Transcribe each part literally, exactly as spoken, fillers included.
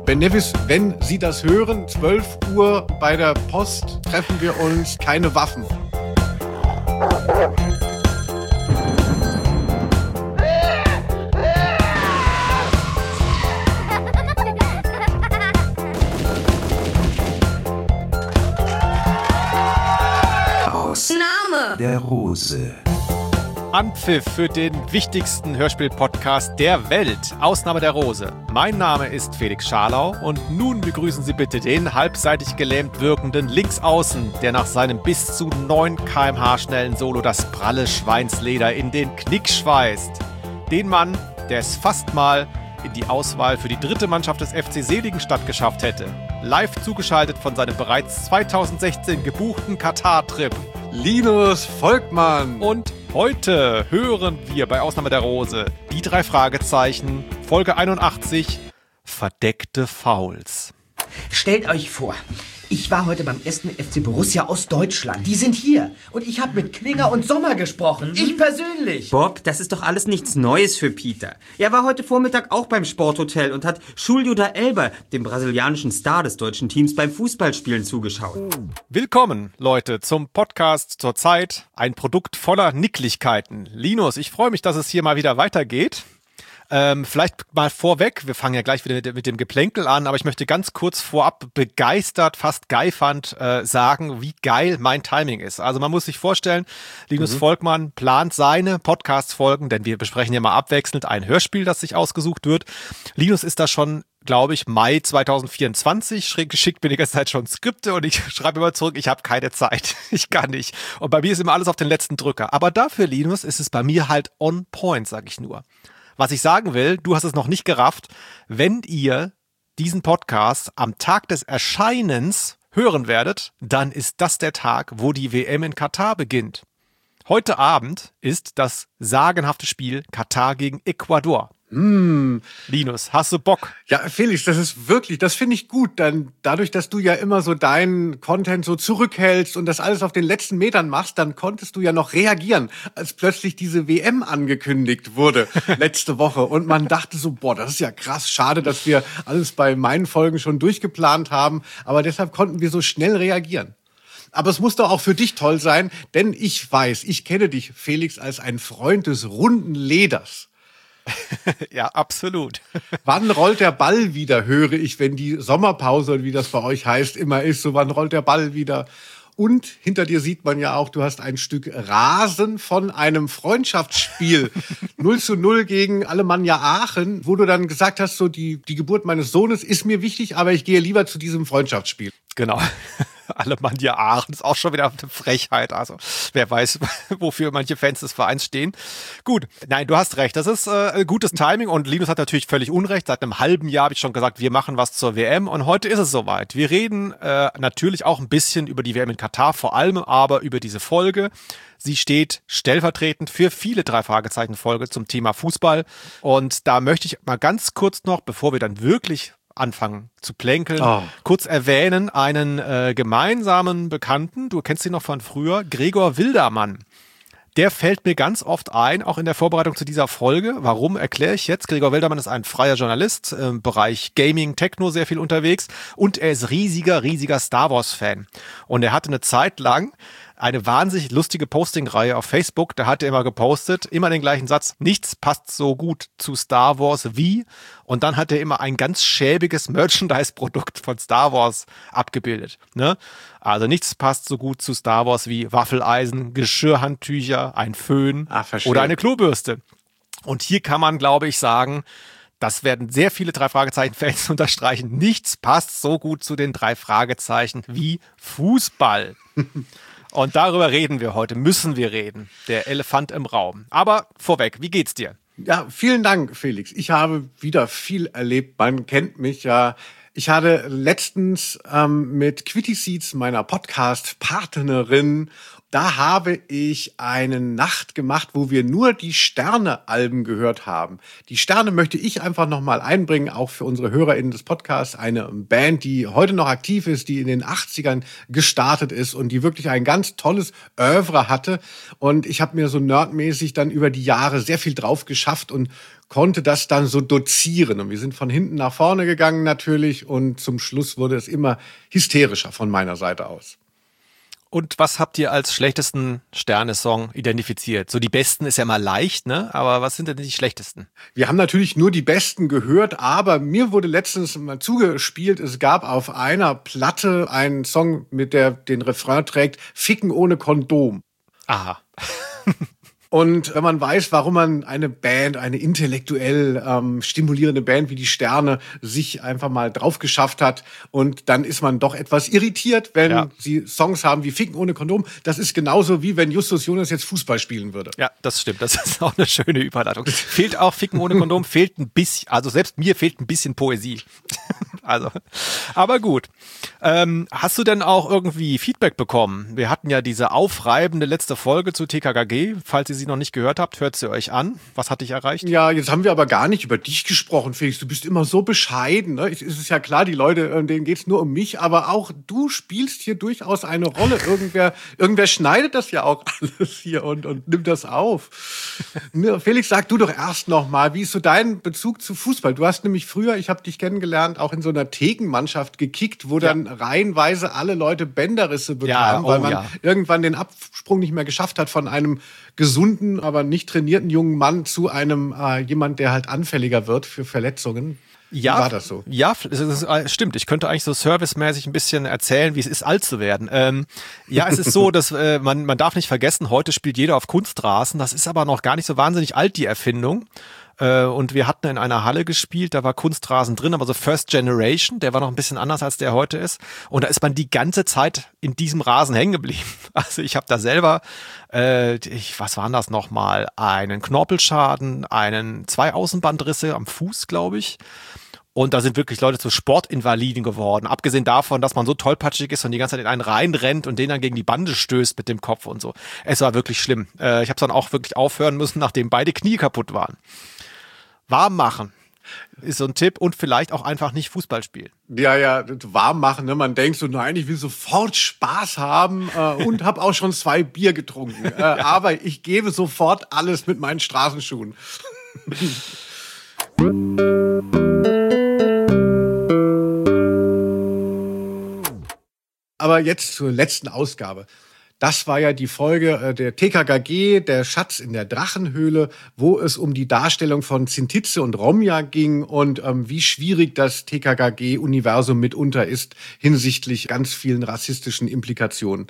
Ben Nevis, wenn Sie das hören, zwölf Uhr bei der Post treffen wir uns, keine Waffen. Ausnahme der Rose. Anpfiff für den wichtigsten Hörspiel-Podcast der Welt, Ausnahme der Rose. Mein Name ist Felix Scharlau und nun begrüßen Sie bitte den halbseitig gelähmt wirkenden Linksaußen, der nach seinem bis zu neun Kilometer pro Stunde schnellen Solo das pralle Schweinsleder in den Knick schweißt. Den Mann, der es fast mal in die Auswahl für die dritte Mannschaft des F C Seligenstadt geschafft hätte. Live zugeschaltet von seinem bereits zweitausendsechzehn gebuchten Katar-Trip. Linus Volkmann. Und heute hören wir bei Ausnahme der Rose die drei Fragezeichen, Folge einundachtzig, verdeckte Fouls. Stellt euch vor, ich war heute beim ersten F C Borussia aus Deutschland. Die sind hier. Und ich habe mit Klinger und Sommer gesprochen. Ich persönlich. Bob, das ist doch alles nichts Neues für Peter. Er war heute Vormittag auch beim Sporthotel und hat Julio da Elba, dem brasilianischen Star des deutschen Teams, beim Fußballspielen zugeschaut. Willkommen, Leute, zum Podcast zur Zeit. Ein Produkt voller Nicklichkeiten. Linus, ich freue mich, dass es hier mal wieder weitergeht. Ähm, vielleicht mal vorweg, wir fangen ja gleich wieder mit, mit dem Geplänkel an, aber ich möchte ganz kurz vorab begeistert, fast geifernd äh, sagen, wie geil mein Timing ist. Also man muss sich vorstellen, Linus mhm. Volkmann plant seine Podcast-Folgen, denn wir besprechen ja mal abwechselnd ein Hörspiel, das sich ausgesucht wird. Linus ist da schon, glaube ich, Mai zweitausendvierundzwanzig, schräg geschickt mir die ganze Zeit schon Skripte und ich schreibe immer zurück, ich habe keine Zeit, ich kann nicht. Und bei mir ist immer alles auf den letzten Drücker. Aber dafür, Linus, ist es bei mir halt on point, sag ich nur. Was ich sagen will, du hast es noch nicht gerafft, wenn ihr diesen Podcast am Tag des Erscheinens hören werdet, dann ist das der Tag, wo die W M in Katar beginnt. Heute Abend ist das sagenhafte Spiel Katar gegen Ecuador. Mm. Linus, hast du Bock? Ja, Felix, das ist wirklich, das finde ich gut. Dann dadurch, dass du ja immer so deinen Content so zurückhältst und das alles auf den letzten Metern machst, dann konntest du ja noch reagieren, als plötzlich diese W M angekündigt wurde letzte Woche. Und man dachte so, boah, das ist ja krass, schade, dass wir alles bei meinen Folgen schon durchgeplant haben. Aber deshalb konnten wir so schnell reagieren. Aber es muss doch auch für dich toll sein, denn ich weiß, ich kenne dich, Felix, als ein Freund des runden Leders. Ja, absolut. Wann rollt der Ball wieder, höre ich, wenn die Sommerpause, wie das bei euch heißt, immer ist. So, wann rollt der Ball wieder? Und hinter dir sieht man ja auch, du hast ein Stück Rasen von einem Freundschaftsspiel. null zu null gegen Alemannia Aachen, wo du dann gesagt hast, so die, die Geburt meines Sohnes ist mir wichtig, aber ich gehe lieber zu diesem Freundschaftsspiel. Genau. Alemannia Aachen ist auch schon wieder eine Frechheit. Also wer weiß, wofür manche Fans des Vereins stehen. Gut, nein, du hast recht. Das ist äh, gutes Timing und Linus hat natürlich völlig Unrecht. Seit einem halben Jahr habe ich schon gesagt, wir machen was zur W M und heute ist es soweit. Wir reden äh, natürlich auch ein bisschen über die W M in Katar, vor allem aber über diese Folge. Sie steht stellvertretend für viele Drei-Fragezeichen-Folge zum Thema Fußball und da möchte ich mal ganz kurz noch, bevor wir dann wirklich anfangen zu plänkeln, oh. kurz erwähnen, einen äh, gemeinsamen Bekannten, du kennst ihn noch von früher, Gregor Wildermann. Der fällt mir ganz oft ein, auch in der Vorbereitung zu dieser Folge. Warum, erkläre ich jetzt. Gregor Wildermann ist ein freier Journalist, im Bereich Gaming, Techno sehr viel unterwegs und er ist riesiger, riesiger Star Wars-Fan. Und er hatte eine Zeit lang eine wahnsinnig lustige Posting-Reihe auf Facebook, da hat er immer gepostet, immer den gleichen Satz, nichts passt so gut zu Star Wars wie, und dann hat er immer ein ganz schäbiges Merchandise-Produkt von Star Wars abgebildet. Ne? Also nichts passt so gut zu Star Wars wie Waffeleisen, Geschirrhandtücher, ein Föhn ah, oder eine Klobürste. Und hier kann man, glaube ich, sagen, das werden sehr viele Drei-Fragezeichen-Fans unterstreichen, nichts passt so gut zu den drei Fragezeichen wie Fußball. Und darüber reden wir heute, müssen wir reden. Der Elefant im Raum. Aber vorweg, wie geht's dir? Ja, vielen Dank, Felix. Ich habe wieder viel erlebt. Man kennt mich ja. Ich hatte letztens ähm, mit Quitty Seeds, meiner Podcast-Partnerin, Da habe ich eine Nacht gemacht, wo wir nur die Sterne-Alben gehört haben. Die Sterne möchte ich einfach nochmal einbringen, auch für unsere HörerInnen des Podcasts. Eine Band, die heute noch aktiv ist, die in den achtzigern gestartet ist und die wirklich ein ganz tolles Oeuvre hatte. Und ich habe mir so nerdmäßig dann über die Jahre sehr viel drauf geschafft und konnte das dann so dozieren. Und wir sind von hinten nach vorne gegangen natürlich und zum Schluss wurde es immer hysterischer von meiner Seite aus. Und was habt ihr als schlechtesten Sterne-Song identifiziert? So die besten ist ja mal leicht, ne? Aber was sind denn die schlechtesten? Wir haben natürlich nur die besten gehört, aber mir wurde letztens mal zugespielt, es gab auf einer Platte einen Song, mit der den Refrain trägt, Ficken ohne Kondom. Aha. Und wenn man weiß, warum man eine Band, eine intellektuell ähm, stimulierende Band wie die Sterne sich einfach mal drauf geschafft hat und dann ist man doch etwas irritiert, wenn ja. sie Songs haben wie Ficken ohne Kondom. Das ist genauso wie wenn Justus Jonas jetzt Fußball spielen würde. Ja, das stimmt. Das ist auch eine schöne Überleitung. Fehlt auch Ficken ohne Kondom, fehlt ein bisschen, also selbst mir fehlt ein bisschen Poesie. Also, aber gut. Ähm, hast du denn auch irgendwie Feedback bekommen? Wir hatten ja diese aufreibende letzte Folge zu T K K G. Falls ihr sie noch nicht gehört habt, hört sie euch an. Was hat dich erreicht? Ja, jetzt haben wir aber gar nicht über dich gesprochen, Felix. Du bist immer so bescheiden. Ne? Es ist ja klar, die Leute, denen geht's nur um mich, aber auch du spielst hier durchaus eine Rolle. Irgendwer, irgendwer schneidet das ja auch alles hier und, und nimmt das auf. Felix, sag du doch erst noch mal, wie ist so dein Bezug zu Fußball? Du hast nämlich früher, ich habe dich kennengelernt, auch in so einer Thekenmannschaft gekickt, wo dann ja. reihenweise alle Leute Bänderrisse bekamen, ja, oh, weil man ja. irgendwann den Absprung nicht mehr geschafft hat von einem gesunden, aber nicht trainierten jungen Mann zu einem äh, jemand, der halt anfälliger wird für Verletzungen. Ja, wie war das so? Ja, es ist, es stimmt. Ich könnte eigentlich so servicemäßig ein bisschen erzählen, wie es ist, alt zu werden. Ähm, ja, es ist so, dass äh, man man darf nicht vergessen, heute spielt jeder auf Kunstrasen. Das ist aber noch gar nicht so wahnsinnig alt, die Erfindung. Und wir hatten in einer Halle gespielt, da war Kunstrasen drin, aber so First Generation, der war noch ein bisschen anders, als der heute ist. Und da ist man die ganze Zeit in diesem Rasen hängen geblieben. Also ich habe da selber, äh, ich, was waren das nochmal, einen Knorpelschaden, einen zwei Außenbandrisse am Fuß, glaube ich. Und da sind wirklich Leute zu Sportinvaliden geworden. Abgesehen davon, dass man so tollpatschig ist und die ganze Zeit in einen reinrennt und den dann gegen die Bande stößt mit dem Kopf und so. Es war wirklich schlimm. Äh, ich habe dann auch wirklich aufhören müssen, nachdem beide Knie kaputt waren. Warm machen ist so ein Tipp und vielleicht auch einfach nicht Fußball spielen. Ja, ja, warm machen, ne? Man denkt so, nein, ich will sofort Spaß haben äh, und habe auch schon zwei Bier getrunken. Äh, ja. Aber ich gebe sofort alles mit meinen Straßenschuhen. Aber jetzt zur letzten Ausgabe. Das war ja die Folge der T K K G, der Schatz in der Drachenhöhle, wo es um die Darstellung von Sintize und Romja ging und ähm, wie schwierig das T K K G-Universum mitunter ist hinsichtlich ganz vielen rassistischen Implikationen.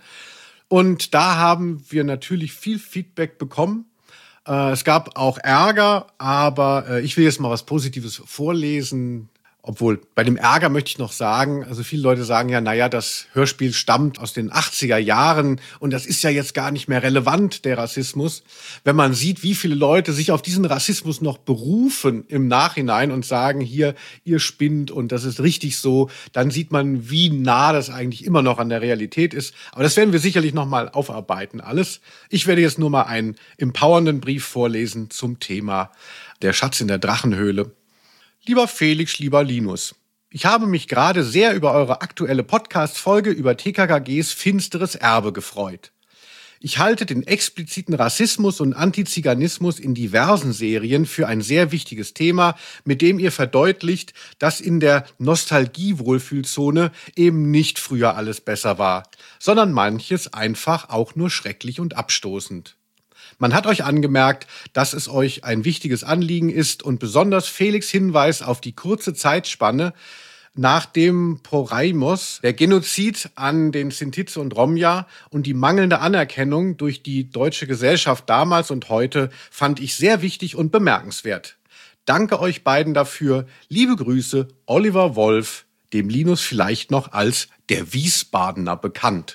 Und da haben wir natürlich viel Feedback bekommen. Äh, es gab auch Ärger, aber äh, ich will jetzt mal was Positives vorlesen. Obwohl, bei dem Ärger möchte ich noch sagen, also viele Leute sagen ja, naja, das Hörspiel stammt aus den achtziger Jahren und das ist ja jetzt gar nicht mehr relevant, der Rassismus. Wenn man sieht, wie viele Leute sich auf diesen Rassismus noch berufen im Nachhinein und sagen, hier, ihr spinnt und das ist richtig so, dann sieht man, wie nah das eigentlich immer noch an der Realität ist. Aber das werden wir sicherlich noch mal aufarbeiten, alles. Ich werde jetzt nur mal einen empowernden Brief vorlesen zum Thema Der Schatz in der Drachenhöhle. Lieber Felix, lieber Linus, ich habe mich gerade sehr über eure aktuelle Podcast-Folge über T K K Gs finsteres Erbe gefreut. Ich halte den expliziten Rassismus und Antiziganismus in diversen Serien für ein sehr wichtiges Thema, mit dem ihr verdeutlicht, dass in der Nostalgie-Wohlfühlzone eben nicht früher alles besser war, sondern manches einfach auch nur schrecklich und abstoßend. Man hat euch angemerkt, dass es euch ein wichtiges Anliegen ist und besonders Felix' Hinweis auf die kurze Zeitspanne nach dem Porajmos, der Genozid an den Sintize und Romja und die mangelnde Anerkennung durch die deutsche Gesellschaft damals und heute fand ich sehr wichtig und bemerkenswert. Danke euch beiden dafür. Liebe Grüße, Oliver Wolf, dem Linus vielleicht noch als der Wiesbadener bekannt.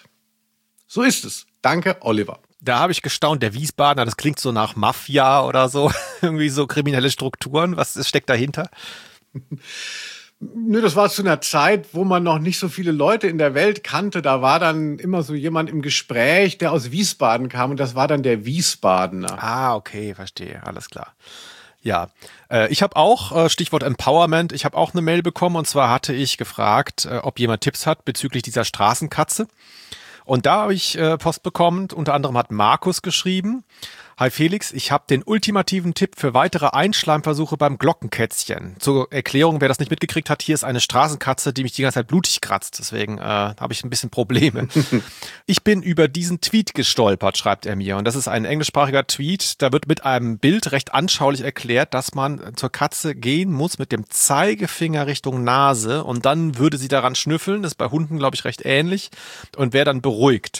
So ist es. Danke, Oliver. Da habe ich gestaunt, der Wiesbadener, das klingt so nach Mafia oder so, irgendwie so kriminelle Strukturen. Was steckt dahinter? Nö, das war zu einer Zeit, wo man noch nicht so viele Leute in der Welt kannte. Da war dann immer so jemand im Gespräch, der aus Wiesbaden kam und das war dann der Wiesbadener. Ah, okay, verstehe, alles klar. Ja, äh, ich habe auch, äh, Stichwort Empowerment, ich habe auch eine Mail bekommen und zwar hatte ich gefragt, äh, ob jemand Tipps hat bezüglich dieser Straßenkatze. Und da habe ich äh, Post bekommen, unter anderem hat Markus geschrieben: Hi Felix, ich habe den ultimativen Tipp für weitere Einschleimversuche beim Glockenkätzchen. Zur Erklärung, wer das nicht mitgekriegt hat, hier ist eine Straßenkatze, die mich die ganze Zeit blutig kratzt. Deswegen äh, habe ich ein bisschen Probleme. Ich bin über diesen Tweet gestolpert, schreibt er mir. Und das ist ein englischsprachiger Tweet. Da wird mit einem Bild recht anschaulich erklärt, dass man zur Katze gehen muss mit dem Zeigefinger Richtung Nase und dann würde sie daran schnüffeln. Das ist bei Hunden, glaube ich, recht ähnlich und wäre dann beruhigt.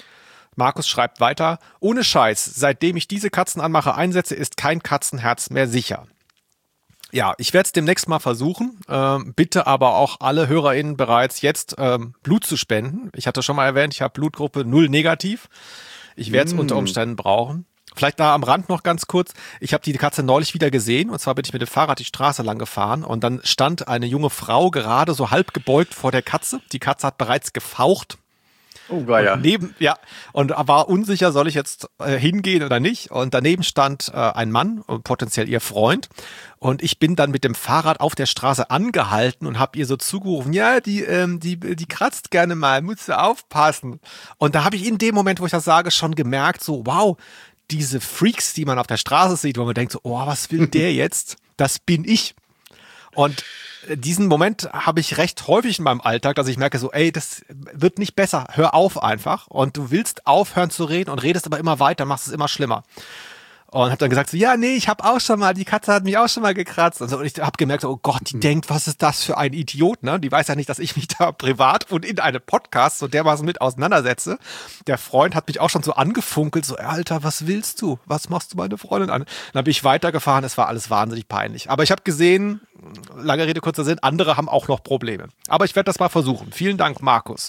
Markus schreibt weiter: Ohne Scheiß, seitdem ich diese Katzenanmache einsetze, ist kein Katzenherz mehr sicher. Ja, ich werde es demnächst mal versuchen. Ähm, bitte aber auch alle HörerInnen bereits jetzt ähm, Blut zu spenden. Ich hatte schon mal erwähnt, ich habe Blutgruppe null negativ. Ich werde es mm. unter Umständen brauchen. Vielleicht da am Rand noch ganz kurz. Ich habe die Katze neulich wieder gesehen und zwar bin ich mit dem Fahrrad die Straße lang gefahren und dann stand eine junge Frau gerade so halb gebeugt vor der Katze. Die Katze hat bereits gefaucht. Oh, war ja. Und neben, ja, und war unsicher, soll ich jetzt äh, hingehen oder nicht. Und daneben stand äh, ein Mann, potenziell ihr Freund. Und ich bin dann mit dem Fahrrad auf der Straße angehalten und habe ihr so zugerufen: Ja, die, ähm, die, die kratzt gerne mal, musst du aufpassen. Und da habe ich in dem Moment, wo ich das sage, schon gemerkt, so wow, diese Freaks, die man auf der Straße sieht, wo man denkt so, oh, was will der jetzt? Das bin ich. Und diesen Moment habe ich recht häufig in meinem Alltag, dass ich merke so, ey, das wird nicht besser, hör auf einfach. Und du willst aufhören zu reden und redest aber immer weiter, machst es immer schlimmer. Und habe dann gesagt so, ja, nee, ich habe auch schon mal, die Katze hat mich auch schon mal gekratzt. Und, so, und ich habe gemerkt, so, oh Gott, die mhm. denkt, was ist das für ein Idiot, ne? Die weiß ja nicht, dass ich mich da privat und in einem Podcast so dermaßen mit auseinandersetze. Der Freund hat mich auch schon so angefunkelt, so, Alter, was willst du? Was machst du meine Freundin an? Dann bin ich weitergefahren, es war alles wahnsinnig peinlich. Aber ich habe gesehen, lange Rede, kurzer Sinn, andere haben auch noch Probleme. Aber ich werde das mal versuchen. Vielen Dank, Markus.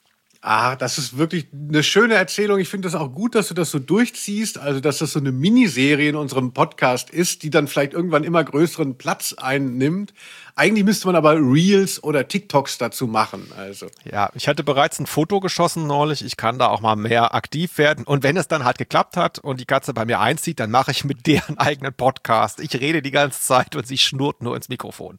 Ah, das ist wirklich eine schöne Erzählung. Ich finde das auch gut, dass du das so durchziehst. Also, dass das so eine Miniserie in unserem Podcast ist, die dann vielleicht irgendwann immer größeren Platz einnimmt. Eigentlich müsste man aber Reels oder TikToks dazu machen. Also. Ja, ich hatte bereits ein Foto geschossen neulich. Ich kann da auch mal mehr aktiv werden. Und wenn es dann halt geklappt hat und die Katze bei mir einzieht, dann mache ich mit deren eigenen Podcast. Ich rede die ganze Zeit und sie schnurrt nur ins Mikrofon.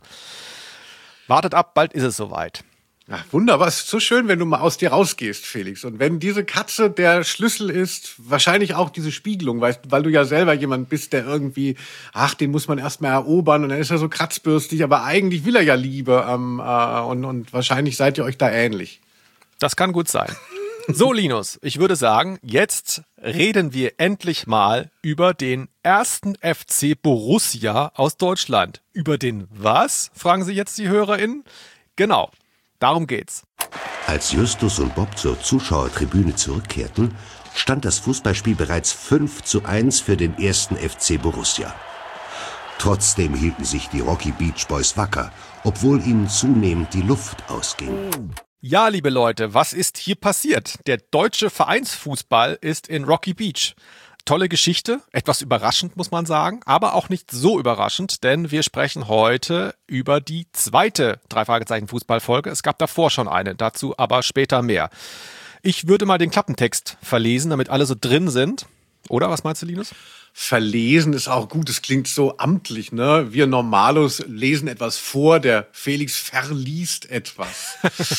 Wartet ab, bald ist es soweit. Ach, wunderbar, es ist so schön, wenn du mal aus dir rausgehst, Felix. Und wenn diese Katze der Schlüssel ist, wahrscheinlich auch diese Spiegelung, weißt, weil du ja selber jemand bist, der irgendwie, ach, den muss man erstmal erobern und dann ist er so kratzbürstig, aber eigentlich will er ja Liebe ähm, äh, und, und wahrscheinlich seid ihr euch da ähnlich. Das kann gut sein. So, Linus, ich würde sagen, jetzt reden wir endlich mal über den ersten F C Borussia aus Deutschland. Über den was, fragen Sie jetzt die HörerInnen? Genau. Darum geht's. Als Justus und Bob zur Zuschauertribüne zurückkehrten, stand das Fußballspiel bereits fünf zu eins für den ersten F C Borussia. Trotzdem hielten sich die Rocky Beach Boys wacker, obwohl ihnen zunehmend die Luft ausging. Ja, liebe Leute, was ist hier passiert? Der deutsche Vereinsfußball ist in Rocky Beach. Tolle Geschichte, etwas überraschend, muss man sagen, aber auch nicht so überraschend, denn wir sprechen heute über die zweite Drei-Fragezeichen-Fußballfolge. Es gab davor schon eine, dazu aber später mehr. Ich würde mal den Klappentext verlesen, damit alle so drin sind. Oder, was meinst du, Linus? Verlesen ist auch gut, es klingt so amtlich, ne? Wir Normalos lesen etwas vor, der Felix verliest etwas.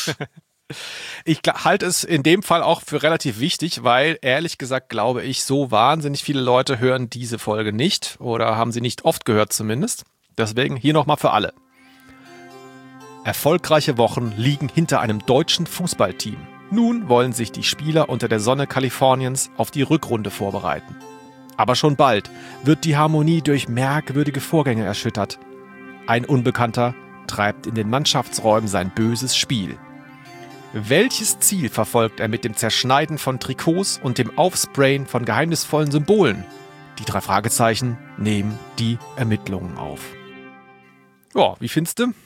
Ich halte es in dem Fall auch für relativ wichtig, weil ehrlich gesagt glaube ich, so wahnsinnig viele Leute hören diese Folge nicht oder haben sie nicht oft gehört zumindest. Deswegen hier nochmal für alle. Erfolgreiche Wochen liegen hinter einem deutschen Fußballteam. Nun wollen sich die Spieler unter der Sonne Kaliforniens auf die Rückrunde vorbereiten. Aber schon bald wird die Harmonie durch merkwürdige Vorgänge erschüttert. Ein Unbekannter treibt in den Mannschaftsräumen sein böses Spiel. Welches Ziel verfolgt er mit dem Zerschneiden von Trikots und dem Aufsprayen von geheimnisvollen Symbolen? Die drei Fragezeichen nehmen die Ermittlungen auf. Ja, wie findest du?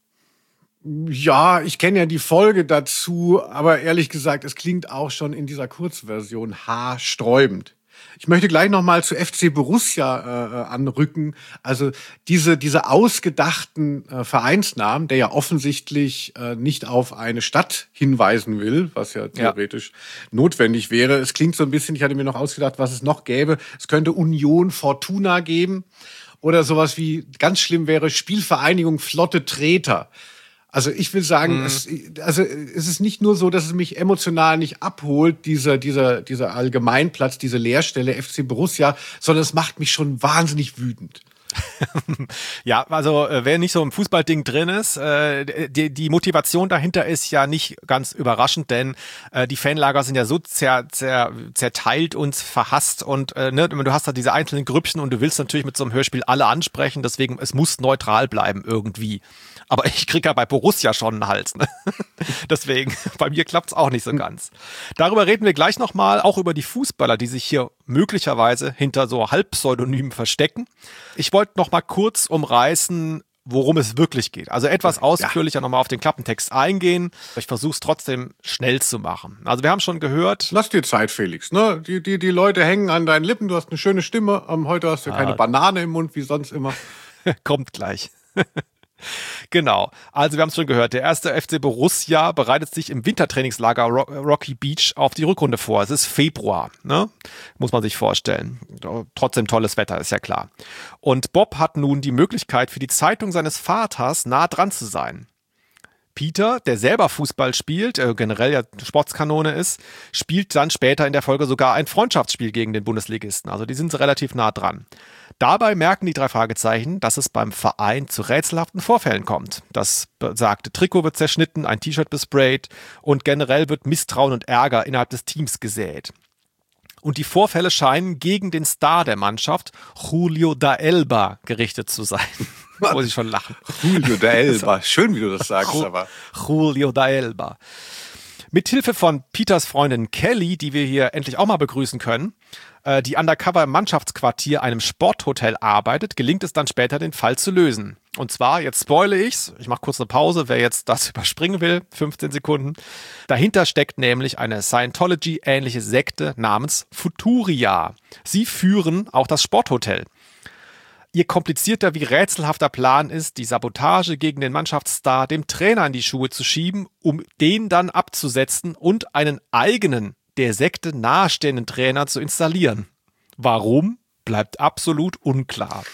Ja, ich kenne ja die Folge dazu, aber ehrlich gesagt, es klingt auch schon in dieser Kurzversion haarsträubend. Ich möchte gleich noch mal zu F C Borussia äh, anrücken. Also diese diese ausgedachten äh, Vereinsnamen, der ja offensichtlich äh, nicht auf eine Stadt hinweisen will, was ja theoretisch ja. notwendig wäre. Es klingt so ein bisschen, ich hatte mir noch ausgedacht, was es noch gäbe. Es könnte Union Fortuna geben oder sowas wie, ganz schlimm wäre, Spielvereinigung Flotte Treter. Also ich will sagen, mhm. es, also es ist nicht nur so, dass es mich emotional nicht abholt, dieser, dieser, dieser Allgemeinplatz, diese Leerstelle F C Borussia, sondern es macht mich schon wahnsinnig wütend. Ja, also wer nicht so im Fußballding drin ist, äh, die, die Motivation dahinter ist ja nicht ganz überraschend, denn äh, die Fanlager sind ja so zer, zer, zerteilt und verhasst und äh, ne, du hast da diese einzelnen Grüppchen und du willst natürlich mit so einem Hörspiel alle ansprechen, deswegen es muss neutral bleiben irgendwie. Aber ich kriege ja bei Borussia schon einen Hals. Ne? Deswegen, bei mir klappt's auch nicht so ganz. Darüber reden wir gleich nochmal, auch über die Fußballer, die sich hier möglicherweise hinter so Halbpseudonymen verstecken. Ich wollte noch mal kurz umreißen, worum es wirklich geht. Also etwas ausführlicher ja. nochmal auf den Klappentext eingehen. Ich versuche es trotzdem schnell zu machen. Also wir haben schon gehört... Lass dir Zeit, Felix. Ne? Die, die, die Leute hängen an deinen Lippen. Du hast eine schöne Stimme. Um, heute hast du ah. keine Banane im Mund, wie sonst immer. Kommt gleich. Genau, also wir haben es schon gehört, der erste F C Borussia bereitet sich im Wintertrainingslager Rocky Beach auf die Rückrunde vor. Es ist Februar, ne? Muss man sich vorstellen. Trotzdem tolles Wetter, ist ja klar. Und Bob hat nun die Möglichkeit, für die Zeitung seines Vaters nah dran zu sein. Peter, der selber Fußball spielt, äh, generell ja Sportskanone ist, spielt dann später in der Folge sogar ein Freundschaftsspiel gegen den Bundesligisten. Also die sind relativ nah dran. Dabei merken die drei Fragezeichen, dass es beim Verein zu rätselhaften Vorfällen kommt. Das besagte Trikot wird zerschnitten, ein T-Shirt besprayt und generell wird Misstrauen und Ärger innerhalb des Teams gesät. Und die Vorfälle scheinen gegen den Star der Mannschaft, Julio da Elba, gerichtet zu sein. Muss ich schon lachen. Julio da Elba, schön wie du das sagst. aber Julio da Elba. Mithilfe von Peters Freundin Kelly, die wir hier endlich auch mal begrüßen können, die undercover im Mannschaftsquartier einem Sporthotel arbeitet, gelingt es dann später, den Fall zu lösen. Und zwar, jetzt spoile ich's, ich mache kurz eine Pause, wer jetzt das überspringen will, fünfzehn Sekunden. Dahinter steckt nämlich eine Scientology-ähnliche Sekte namens Futuria. Sie führen auch das Sporthotel. Ihr komplizierter wie rätselhafter Plan ist, die Sabotage gegen den Mannschaftsstar dem Trainer in die Schuhe zu schieben, um den dann abzusetzen und einen eigenen, der Sekte nahestehenden Trainer zu installieren. Warum, bleibt absolut unklar.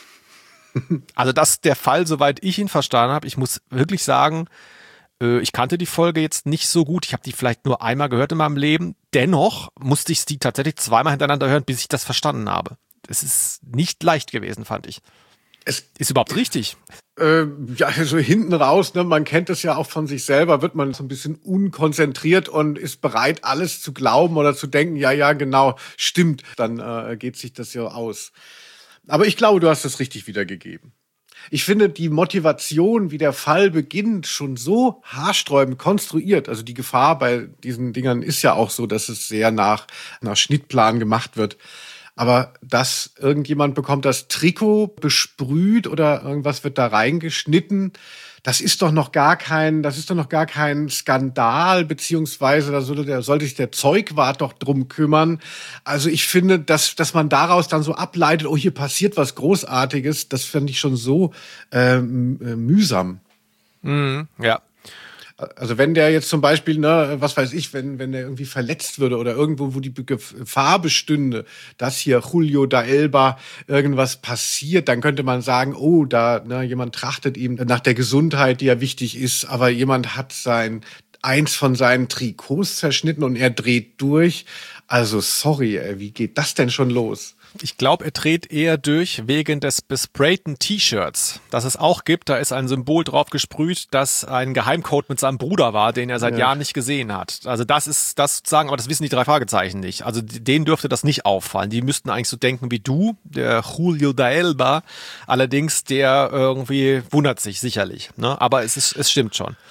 Also das ist der Fall, soweit ich ihn verstanden habe. Ich muss wirklich sagen, ich kannte die Folge jetzt nicht so gut. Ich habe die vielleicht nur einmal gehört in meinem Leben. Dennoch musste ich die tatsächlich zweimal hintereinander hören, bis ich das verstanden habe. Es ist nicht leicht gewesen, fand ich. Es ist überhaupt richtig. Äh, ja, so hinten raus, ne, man kennt es ja auch von sich selber, wird man so ein bisschen unkonzentriert und ist bereit, alles zu glauben oder zu denken, ja, ja, genau, stimmt. Dann äh, geht sich das ja aus. Aber ich glaube, du hast es richtig wiedergegeben. Ich finde die Motivation, wie der Fall beginnt, schon so haarsträubend konstruiert. Also die Gefahr bei diesen Dingern ist ja auch so, dass es sehr nach, nach Schnittplan gemacht wird. Aber dass irgendjemand bekommt das Trikot besprüht oder irgendwas wird da reingeschnitten, das ist doch noch gar kein, das ist doch noch gar kein Skandal, beziehungsweise da sollte, der, sollte sich der Zeugwart doch drum kümmern. Also ich finde, dass, dass man daraus dann so ableitet, oh, hier passiert was Großartiges, das finde ich schon so ähm, mühsam. Mhm, ja. Also wenn der jetzt zum Beispiel, ne, was weiß ich, wenn wenn der irgendwie verletzt würde oder irgendwo, wo die Gefahr bestünde, dass hier Julio da Elba irgendwas passiert, dann könnte man sagen, oh, da ne, jemand trachtet ihm nach der Gesundheit, die ja wichtig ist, aber jemand hat sein eins von seinen Trikots zerschnitten und er dreht durch. Also sorry, ey, wie geht das denn schon los? Ich glaube, er dreht eher durch wegen des besprayten T-Shirts, das es auch gibt. Da ist ein Symbol drauf gesprüht, das ein Geheimcode mit seinem Bruder war, den er seit ja. Jahren nicht gesehen hat. Also das ist das sozusagen, aber das wissen die drei Fragezeichen nicht. Also denen dürfte das nicht auffallen. Die müssten eigentlich so denken wie du, der Julio da Elba. Allerdings, der irgendwie wundert sich sicherlich. Ne? Aber es ist, es stimmt schon.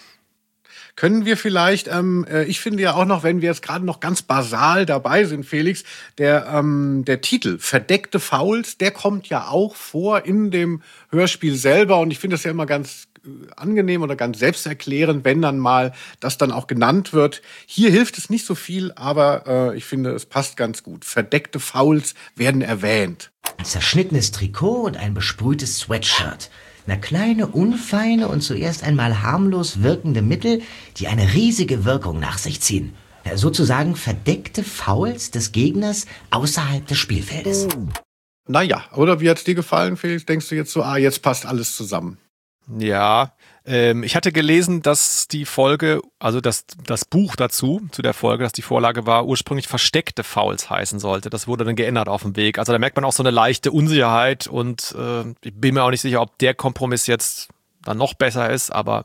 Können wir vielleicht, ähm, ich finde ja auch noch, wenn wir jetzt gerade noch ganz basal dabei sind, Felix, der, ähm, der Titel Verdeckte Fouls, der kommt ja auch vor in dem Hörspiel selber und ich finde das ja immer ganz angenehm oder ganz selbsterklärend, wenn dann mal das dann auch genannt wird. Hier hilft es nicht so viel, aber äh, ich finde, es passt ganz gut. Verdeckte Fouls werden erwähnt. Ein zerschnittenes Trikot und ein besprühtes Sweatshirt. Na, kleine, unfeine und zuerst einmal harmlos wirkende Mittel, die eine riesige Wirkung nach sich ziehen. Ja, sozusagen verdeckte Fouls des Gegners außerhalb des Spielfeldes. Naja, oder wie hat's dir gefallen, Felix? Denkst du jetzt so, ah, jetzt passt alles zusammen? Ja, ähm, ich hatte gelesen, dass die Folge, also das, das Buch dazu, zu der Folge, dass die Vorlage war, ursprünglich versteckte Fouls heißen sollte. Das wurde dann geändert auf dem Weg. Also da merkt man auch so eine leichte Unsicherheit und äh, ich bin mir auch nicht sicher, ob der Kompromiss jetzt dann noch besser ist, aber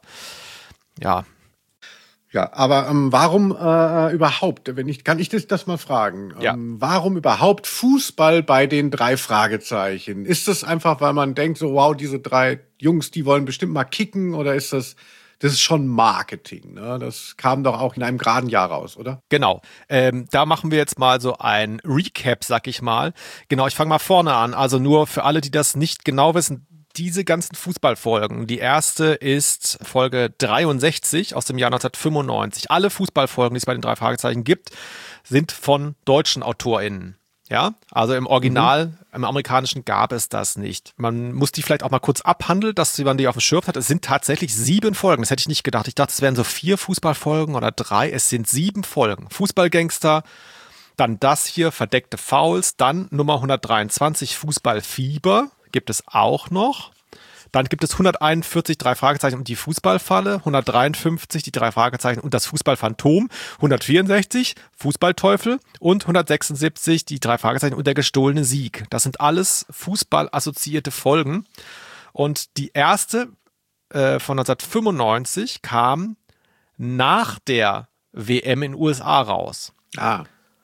ja. Ja, aber ähm, warum äh, überhaupt, wenn ich, kann ich das, das mal fragen, Ja. ähm, warum überhaupt Fußball bei den drei Fragezeichen? Ist das einfach, weil man denkt so, wow, diese drei Jungs, die wollen bestimmt mal kicken, oder ist das, das ist schon Marketing, ne? Das kam doch auch in einem geraden Jahr raus, oder? Genau, ähm, da machen wir jetzt mal so ein Recap, sag ich mal. Genau, ich fange mal vorne an, also nur für alle, die das nicht genau wissen, diese ganzen Fußballfolgen. Die erste ist Folge dreiundsechzig aus dem Jahr neunzehnhundertfünfundneunzig. Alle Fußballfolgen, die es bei den drei Fragezeichen gibt, sind von deutschen AutorInnen. Ja, also im Original, mhm. im Amerikanischen gab es das nicht. Man muss die vielleicht auch mal kurz abhandeln, dass man die auf dem Schirm hat. Es sind tatsächlich sieben Folgen. Das hätte ich nicht gedacht. Ich dachte, es wären so vier Fußballfolgen oder drei. Es sind sieben Folgen. Fußballgangster, dann das hier, verdeckte Fouls, dann Nummer hundertdreiundzwanzig, Fußballfieber. Gibt es auch noch. Dann gibt es hunderteinundvierzig, drei Fragezeichen und die Fußballfalle, hundertdreiundfünfzig, die drei Fragezeichen und das Fußballphantom, hundertvierundsechzig, Fußballteufel und hundertsechsundsiebzig, die drei Fragezeichen und der gestohlene Sieg. Das sind alles fußballassoziierte Folgen. Und die erste äh, von neunzehnhundertfünfundneunzig kam nach der W M in den U S A raus. Ah.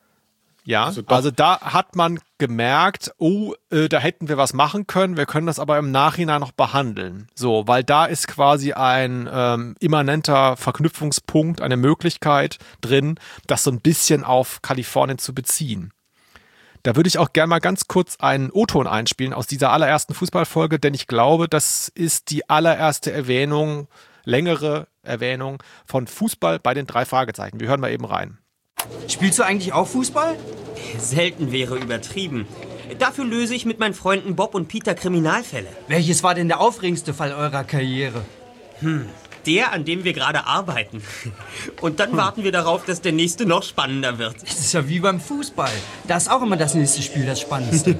Ja, also, also da hat man gemerkt, oh, äh, da hätten wir was machen können, wir können das aber im Nachhinein noch behandeln. So, weil da ist quasi ein ähm, immanenter Verknüpfungspunkt, eine Möglichkeit drin, das so ein bisschen auf Kalifornien zu beziehen. Da würde ich auch gerne mal ganz kurz einen O-Ton einspielen aus dieser allerersten Fußballfolge, denn ich glaube, das ist die allererste Erwähnung, längere Erwähnung von Fußball bei den drei Fragezeichen. Wir hören mal eben rein. Spielst du eigentlich auch Fußball? Selten wäre übertrieben. Dafür löse ich mit meinen Freunden Bob und Peter Kriminalfälle. Welches war denn der aufregendste Fall eurer Karriere? Hm, der, an dem wir gerade arbeiten. Und dann hm. warten wir darauf, dass der nächste noch spannender wird. Das ist ja wie beim Fußball. Da ist auch immer das nächste Spiel das Spannendste.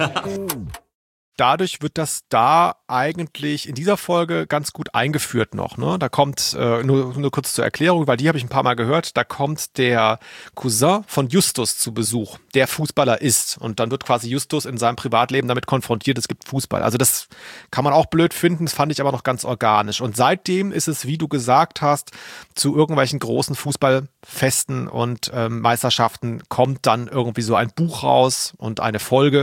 Dadurch wird das da eigentlich in dieser Folge ganz gut eingeführt noch. Ne? Da kommt, äh, nur, nur kurz zur Erklärung, weil die habe ich ein paar Mal gehört, da kommt der Cousin von Justus zu Besuch, der Fußballer ist. Und dann wird quasi Justus in seinem Privatleben damit konfrontiert, es gibt Fußball. Also das kann man auch blöd finden, das fand ich aber noch ganz organisch. Und seitdem ist es, wie du gesagt hast, zu irgendwelchen großen Fußballfesten und ähm, Meisterschaften kommt dann irgendwie so ein Buch raus und eine Folge.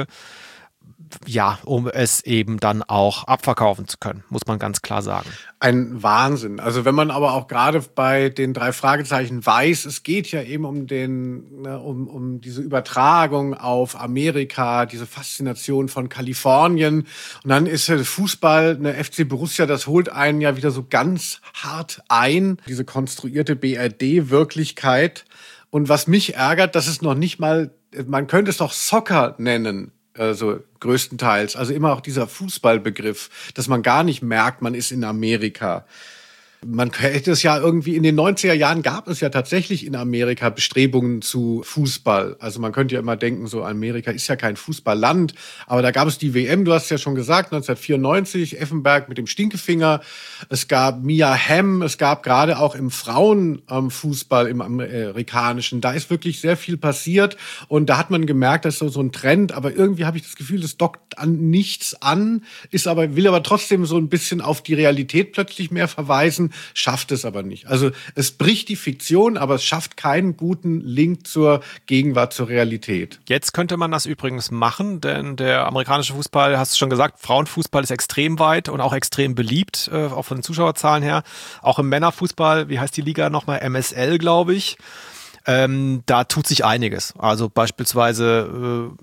Ja, um es eben dann auch abverkaufen zu können, muss man ganz klar sagen. Ein Wahnsinn. Also wenn man aber auch gerade bei den drei Fragezeichen weiß, es geht ja eben um den, ne, um, um diese Übertragung auf Amerika, diese Faszination von Kalifornien. Und dann ist der Fußball, eine F C Borussia, das holt einen ja wieder so ganz hart ein, diese konstruierte B R D-Wirklichkeit. Und was mich ärgert, dass es noch nicht mal, man könnte es doch Soccer nennen. Also größtenteils. Also immer auch dieser Fußballbegriff, dass man gar nicht merkt, man ist in Amerika. Man hätte es ja irgendwie, in den neunziger Jahren gab es ja tatsächlich in Amerika Bestrebungen zu Fußball. Also man könnte ja immer denken, so Amerika ist ja kein Fußballland. Aber da gab es die W M, du hast es ja schon gesagt, neunzehnhundertvierundneunzig, Effenberg mit dem Stinkefinger. Es gab Mia Hamm, es gab gerade auch im Frauenfußball, im amerikanischen, da ist wirklich sehr viel passiert. Und da hat man gemerkt, dass so, so ein Trend, aber irgendwie habe ich das Gefühl, das dockt an nichts an, ist aber, will aber trotzdem so ein bisschen auf die Realität plötzlich mehr verweisen. Schafft es aber nicht. Also es bricht die Fiktion, aber es schafft keinen guten Link zur Gegenwart, zur Realität. Jetzt könnte man das übrigens machen, denn der amerikanische Fußball, hast du schon gesagt, Frauenfußball ist extrem weit und auch extrem beliebt, äh, auch von den Zuschauerzahlen her. Auch im Männerfußball, wie heißt die Liga nochmal? M S L, glaube ich. Ähm, da tut sich einiges. Also beispielsweise äh,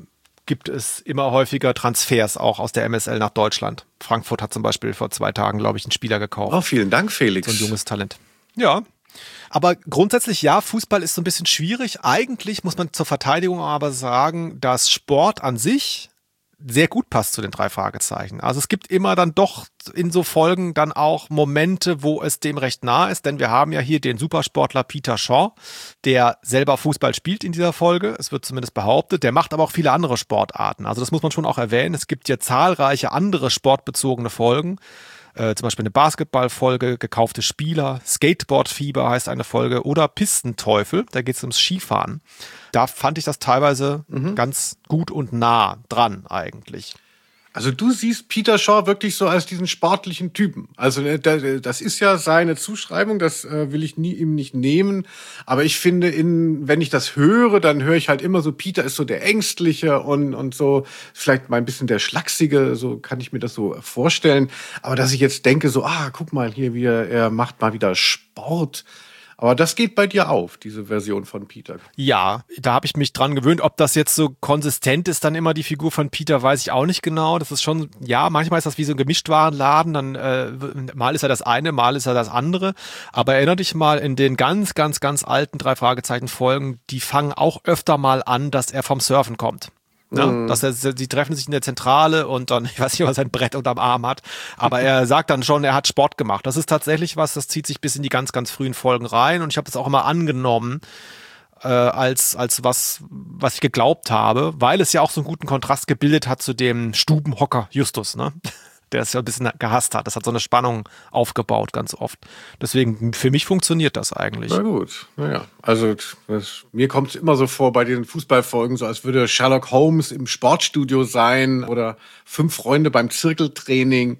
gibt es immer häufiger Transfers auch aus der M S L nach Deutschland. Frankfurt hat zum Beispiel vor zwei Tagen, glaube ich, einen Spieler gekauft. Oh, vielen Dank, Felix. So ein junges Talent. Ja. Aber grundsätzlich, ja, Fußball ist so ein bisschen schwierig. Eigentlich muss man zur Verteidigung aber sagen, dass Sport an sich sehr gut passt zu den drei Fragezeichen. Also es gibt immer dann doch in so Folgen dann auch Momente, wo es dem recht nah ist, denn wir haben ja hier den Supersportler Peter Shaw, der selber Fußball spielt in dieser Folge, es wird zumindest behauptet, der macht aber auch viele andere Sportarten. Also das muss man schon auch erwähnen. Es gibt ja zahlreiche andere sportbezogene Folgen, äh, zum Beispiel eine Basketballfolge, gekaufte Spieler, Skateboardfieber heißt eine Folge oder Pistenteufel, da geht es ums Skifahren. Da fand ich das teilweise mhm. ganz gut und nah dran eigentlich. Also du siehst Peter Shaw wirklich so als diesen sportlichen Typen. Also das ist ja seine Zuschreibung, das will ich nie, ihm nicht nehmen. Aber ich finde, in, wenn ich das höre, dann höre ich halt immer so, Peter ist so der Ängstliche und, und so vielleicht mal ein bisschen der Schlachsige, so kann ich mir das so vorstellen. Aber dass ich jetzt denke so, ah, guck mal hier, wie er, er macht mal wieder Sport. Aber das geht bei dir auf, diese Version von Peter. Ja, da habe ich mich dran gewöhnt. Ob das jetzt so konsistent ist, dann immer die Figur von Peter, weiß ich auch nicht genau. Das ist schon, ja, manchmal ist das wie so ein Gemischtwarenladen. Dann äh, mal ist er das eine, mal ist er das andere. Aber erinnere dich mal, in den ganz, ganz, ganz alten drei Fragezeichen-Folgen, die fangen auch öfter mal an, dass er vom Surfen kommt. Ne? Mhm. Dass er, sie treffen sich in der Zentrale und dann, ich weiß nicht, ob er sein Brett unterm Arm hat, aber er sagt dann schon, er hat Sport gemacht. Das ist tatsächlich was, das zieht sich bis in die ganz, ganz frühen Folgen rein und ich habe das auch immer angenommen äh, als, als was, was ich geglaubt habe, weil es ja auch so einen guten Kontrast gebildet hat zu dem Stubenhocker Justus, ne? Der es ja ein bisschen gehasst hat. Das hat so eine Spannung aufgebaut ganz oft. Deswegen, für mich funktioniert das eigentlich. Na gut, naja. Also das, mir kommt es immer so vor bei den Fußballfolgen, so als würde Sherlock Holmes im Sportstudio sein oder fünf Freunde beim Zirkeltraining.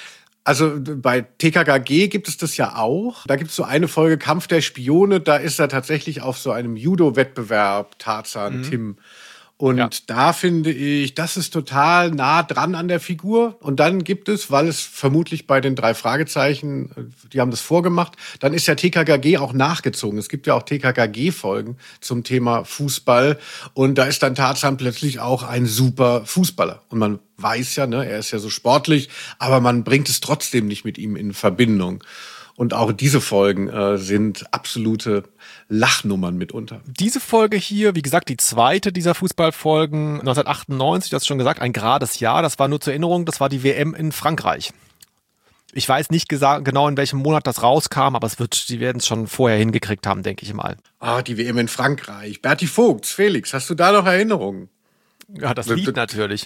Also bei T K K G gibt es das ja auch. Da gibt es so eine Folge Kampf der Spione. Da ist er tatsächlich auf so einem Judo-Wettbewerb, Tarzan, mhm. Tim. Und ja. da finde ich, das ist total nah dran an der Figur. Und dann gibt es, weil es vermutlich bei den drei Fragezeichen, die haben das vorgemacht, dann ist ja T K K G auch nachgezogen. Es gibt ja auch T K K G-Folgen zum Thema Fußball. Und da ist dann Tarzan plötzlich auch ein super Fußballer. Und man weiß ja, ne, er ist ja so sportlich, aber man bringt es trotzdem nicht mit ihm in Verbindung. Und auch diese Folgen äh, sind absolute Lachnummern mitunter. Diese Folge hier, wie gesagt, die zweite dieser Fußballfolgen, neunzehnhundertachtundneunzig, du hast schon gesagt, ein gerades Jahr. Das war nur zur Erinnerung, das war die W M in Frankreich. Ich weiß nicht gesa- genau, in welchem Monat das rauskam, aber es wird, die werden es schon vorher hingekriegt haben, denke ich mal. Ah, die W M in Frankreich. Berti Vogts, Felix, hast du da noch Erinnerungen? Ja, das Lied natürlich.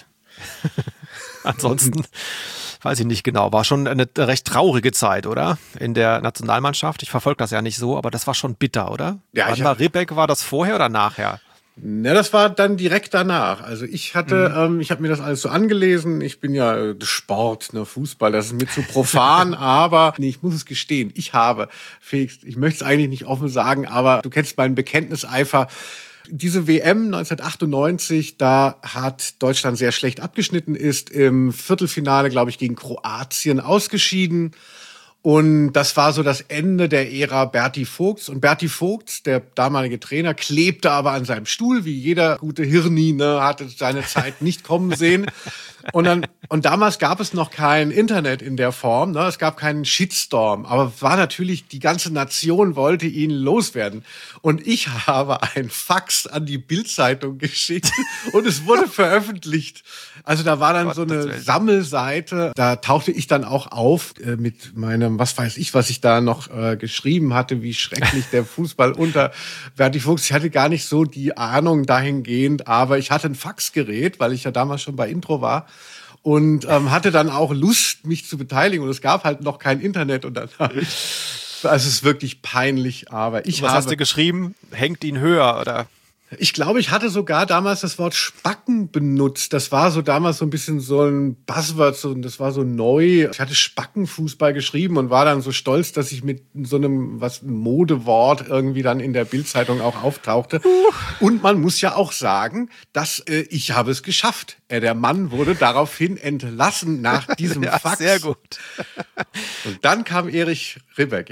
Ansonsten weiß ich nicht genau. War schon eine recht traurige Zeit, oder? In der Nationalmannschaft. Ich verfolge das ja nicht so, aber das war schon bitter, oder? Ja, Wann war Ribbeck, war das vorher oder nachher? Na, das war dann direkt danach. Also ich hatte, mhm. ähm, ich habe mir das alles so angelesen. Ich bin ja äh, Sport, ne, Fußball, das ist mir zu profan, aber nee, ich muss es gestehen. Ich habe, Felix, ich möchte es eigentlich nicht offen sagen, aber du kennst meinen Bekenntniseifer. Diese W M neunzehnhundertachtundneunzig, da hat Deutschland sehr schlecht abgeschnitten, ist im Viertelfinale, glaube ich, gegen Kroatien ausgeschieden. Und das war so das Ende der Ära Berti Vogts. Und Berti Vogts, der damalige Trainer, klebte aber an seinem Stuhl, wie jeder gute Hirni, ne, hatte seine Zeit nicht kommen sehen. Und dann, und damals gab es noch kein Internet in der Form, ne? Es gab keinen Shitstorm, aber war natürlich, die ganze Nation wollte ihn loswerden. Und ich habe ein Fax an die Bild-Zeitung geschickt und es wurde veröffentlicht. Also da war dann so eine Sammelseite, da tauchte ich dann auch auf äh, mit meinem, was weiß ich, was ich da noch äh, geschrieben hatte, wie schrecklich der Fußball unter Berti Vogts. Ich hatte gar nicht so die Ahnung dahingehend, aber ich hatte ein Faxgerät, weil ich ja damals schon bei Intro war. Und ähm, hatte dann auch Lust, mich zu beteiligen. Und es gab halt noch kein Internet. Und dann habe ich, also es ist wirklich peinlich, aber ich Was habe... hast du geschrieben? Hängt ihn höher, oder? Ich glaube, ich hatte sogar damals das Wort Spacken benutzt. Das war so damals so ein bisschen so ein Buzzword, so, das war so neu. Ich hatte Spackenfußball geschrieben und war dann so stolz, dass ich mit so einem was Modewort irgendwie dann in der Bildzeitung auch auftauchte. Uh. Und man muss ja auch sagen, dass äh, ich habe es geschafft. Äh, der Mann wurde daraufhin entlassen nach diesem ja, Fax. Sehr gut. Und dann kam Erich Ribbeck, ja.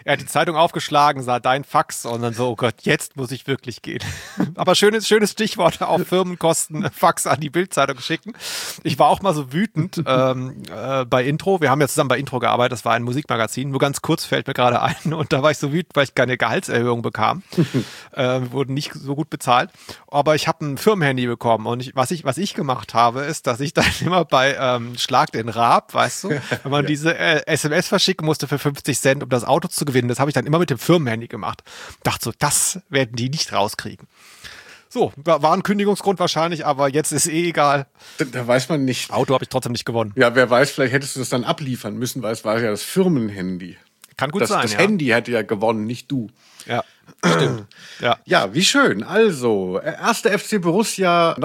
Er hat die Zeitung aufgeschlagen, sah dein Fax und dann so, oh Gott, jetzt muss ich wirklich gehen. Aber schönes, schönes Stichwort auf Firmenkosten, Fax an die Bild-Zeitung schicken. Ich war auch mal so wütend ähm, äh, bei Intro. Wir haben ja zusammen bei Intro gearbeitet, das war ein Musikmagazin. Nur ganz kurz fällt mir gerade ein und da war ich so wütend, weil ich keine Gehaltserhöhung bekam. äh, wurden nicht so gut bezahlt. Aber ich habe ein Firmenhandy bekommen und ich, was, ich, was ich gemacht habe, ist, dass ich dann immer bei ähm, Schlag den Raab, weißt du, wenn man ja. diese äh, S M S verschicken musste für fünfzig Cent, um das Auto zu gewinnen. Das habe ich dann immer mit dem Firmenhandy gemacht. Dachte so, das werden die nicht rauskriegen. So, war ein Kündigungsgrund wahrscheinlich, aber jetzt ist eh egal. Da, da weiß man nicht. Auto habe ich trotzdem nicht gewonnen. Ja, wer weiß, vielleicht hättest du das dann abliefern müssen, weil es war ja das Firmenhandy. Kann gut das, sein, Das ja. Handy hätte ja gewonnen, nicht du. Ja, stimmt. Ja. Ja, wie schön. Also, erste F C Borussia